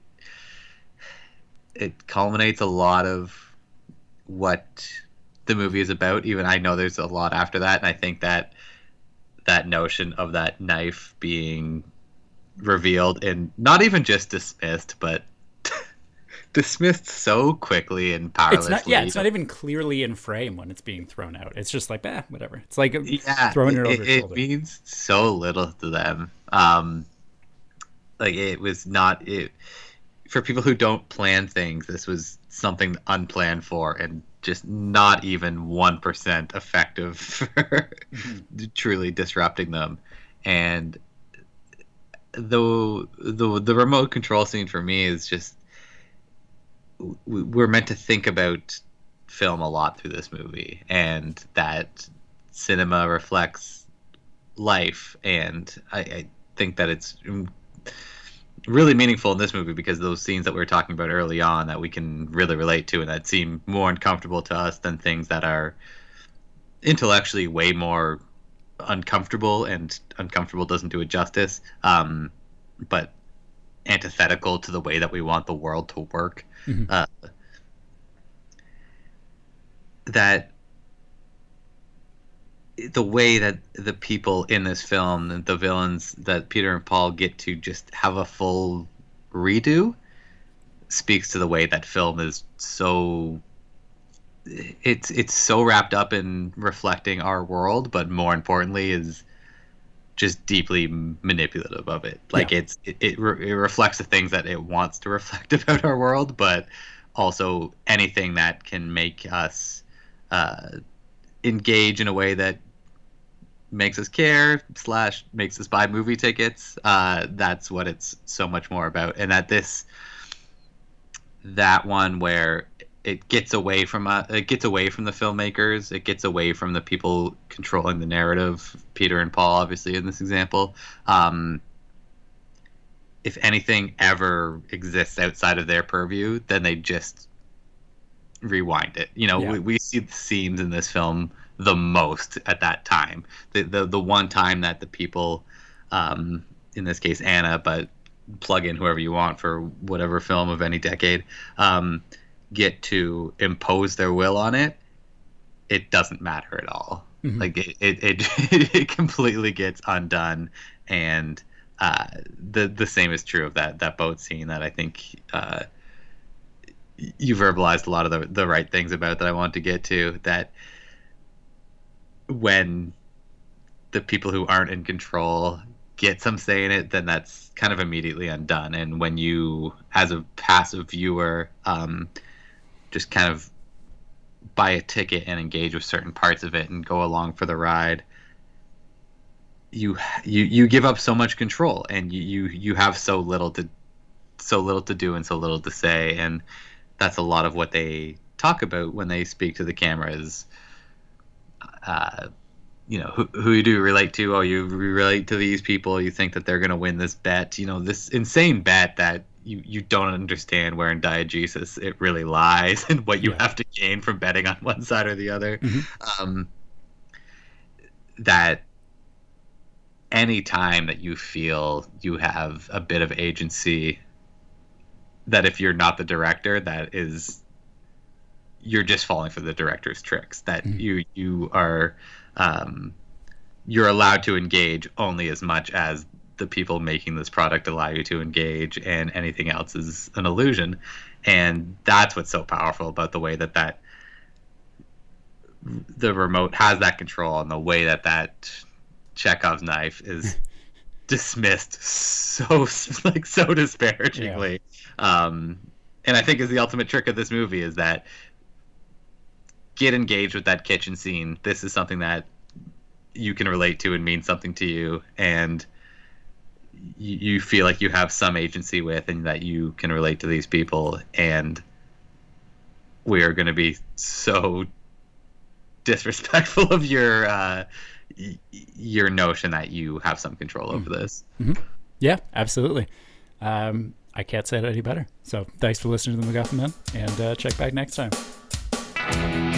it culminates a lot of what the movie is about. Even I know there's a lot after that, and I think that that notion of that knife being revealed and not even just dismissed, but dismissed so quickly and powerlessly. It's not, yeah, it's not even clearly in frame when it's being thrown out. It's just like, eh, whatever. It's like yeah, throwing it, it over it, your shoulder. It means so little to them. Um, like it was not it for people who don't plan things. This was something unplanned for, and just not even one percent effective for mm-hmm. truly disrupting them. And the the the remote control scene for me is just, we're meant to think about film a lot through this movie, and that cinema reflects life, and I, I think that it's really meaningful in this movie because those scenes that we were talking about early on that we can really relate to and that seem more uncomfortable to us than things that are intellectually way more uncomfortable, and uncomfortable doesn't do it justice, um, but antithetical to the way that we want the world to work. Mm-hmm. Uh, that the way that the people in this film, the villains that Peter and Paul get to just have a full redo, speaks to the way that film is so it's it's so wrapped up in reflecting our world, but more importantly is just deeply manipulative of it. Like yeah. it's it it, re- it reflects the things that it wants to reflect about our world, but also anything that can make us uh, engage in a way that makes us care slash makes us buy movie tickets. Uh, that's what it's so much more about. And that this that one where it gets away from uh, it gets away from the filmmakers. It gets away from the people controlling the narrative. Peter and Paul, obviously, in this example. Um, if anything ever exists outside of their purview, then they just rewind it. You know, yeah. we, we see the scenes in this film the most at that time. The the the one time that the people, um, in this case Anna, but plug in whoever you want for whatever film of any decade. Um, get to impose their will on it, it doesn't matter at all. Mm-hmm. Like it, it, it, it completely gets undone. And uh, the the same is true of that that boat scene that I think uh, you verbalized a lot of the the right things about that I want to get to. That when the people who aren't in control get some say in it, then that's kind of immediately undone. And when you, as a passive viewer, um, just kind of buy a ticket and engage with certain parts of it and go along for the ride, you you you give up so much control, and you you, you have so little to so little to do and so little to say. And that's a lot of what they talk about when they speak to the cameras. Uh, you know, who who do you relate to? Oh, you relate to these people. You think that they're going to win this bet. You know, this insane bet that you, you don't understand where in diegesis it really lies and what you yeah. have to gain from betting on one side or the other. Mm-hmm. Um, that any time that you feel you have a bit of agency, that if you're not the director, that is, you're just falling for the director's tricks. That mm-hmm. you you are um, you're allowed to engage only as much as the people making this product allow you to engage, and anything else is an illusion. And that's what's so powerful about the way that that the remote has that control, and the way that that Chekhov's knife is dismissed so like so disparagingly. Yeah. Um, and I think is the ultimate trick of this movie is that get engaged with that kitchen scene. This is something that you can relate to and means something to you, and you, you feel like you have some agency with, and that you can relate to these people. And we are going to be so disrespectful of your uh, y- your notion that you have some control over this. Mm-hmm. Yeah, absolutely. Um, I can't say it any better. So thanks for listening to the MacGuffin Men, and uh, check back next time.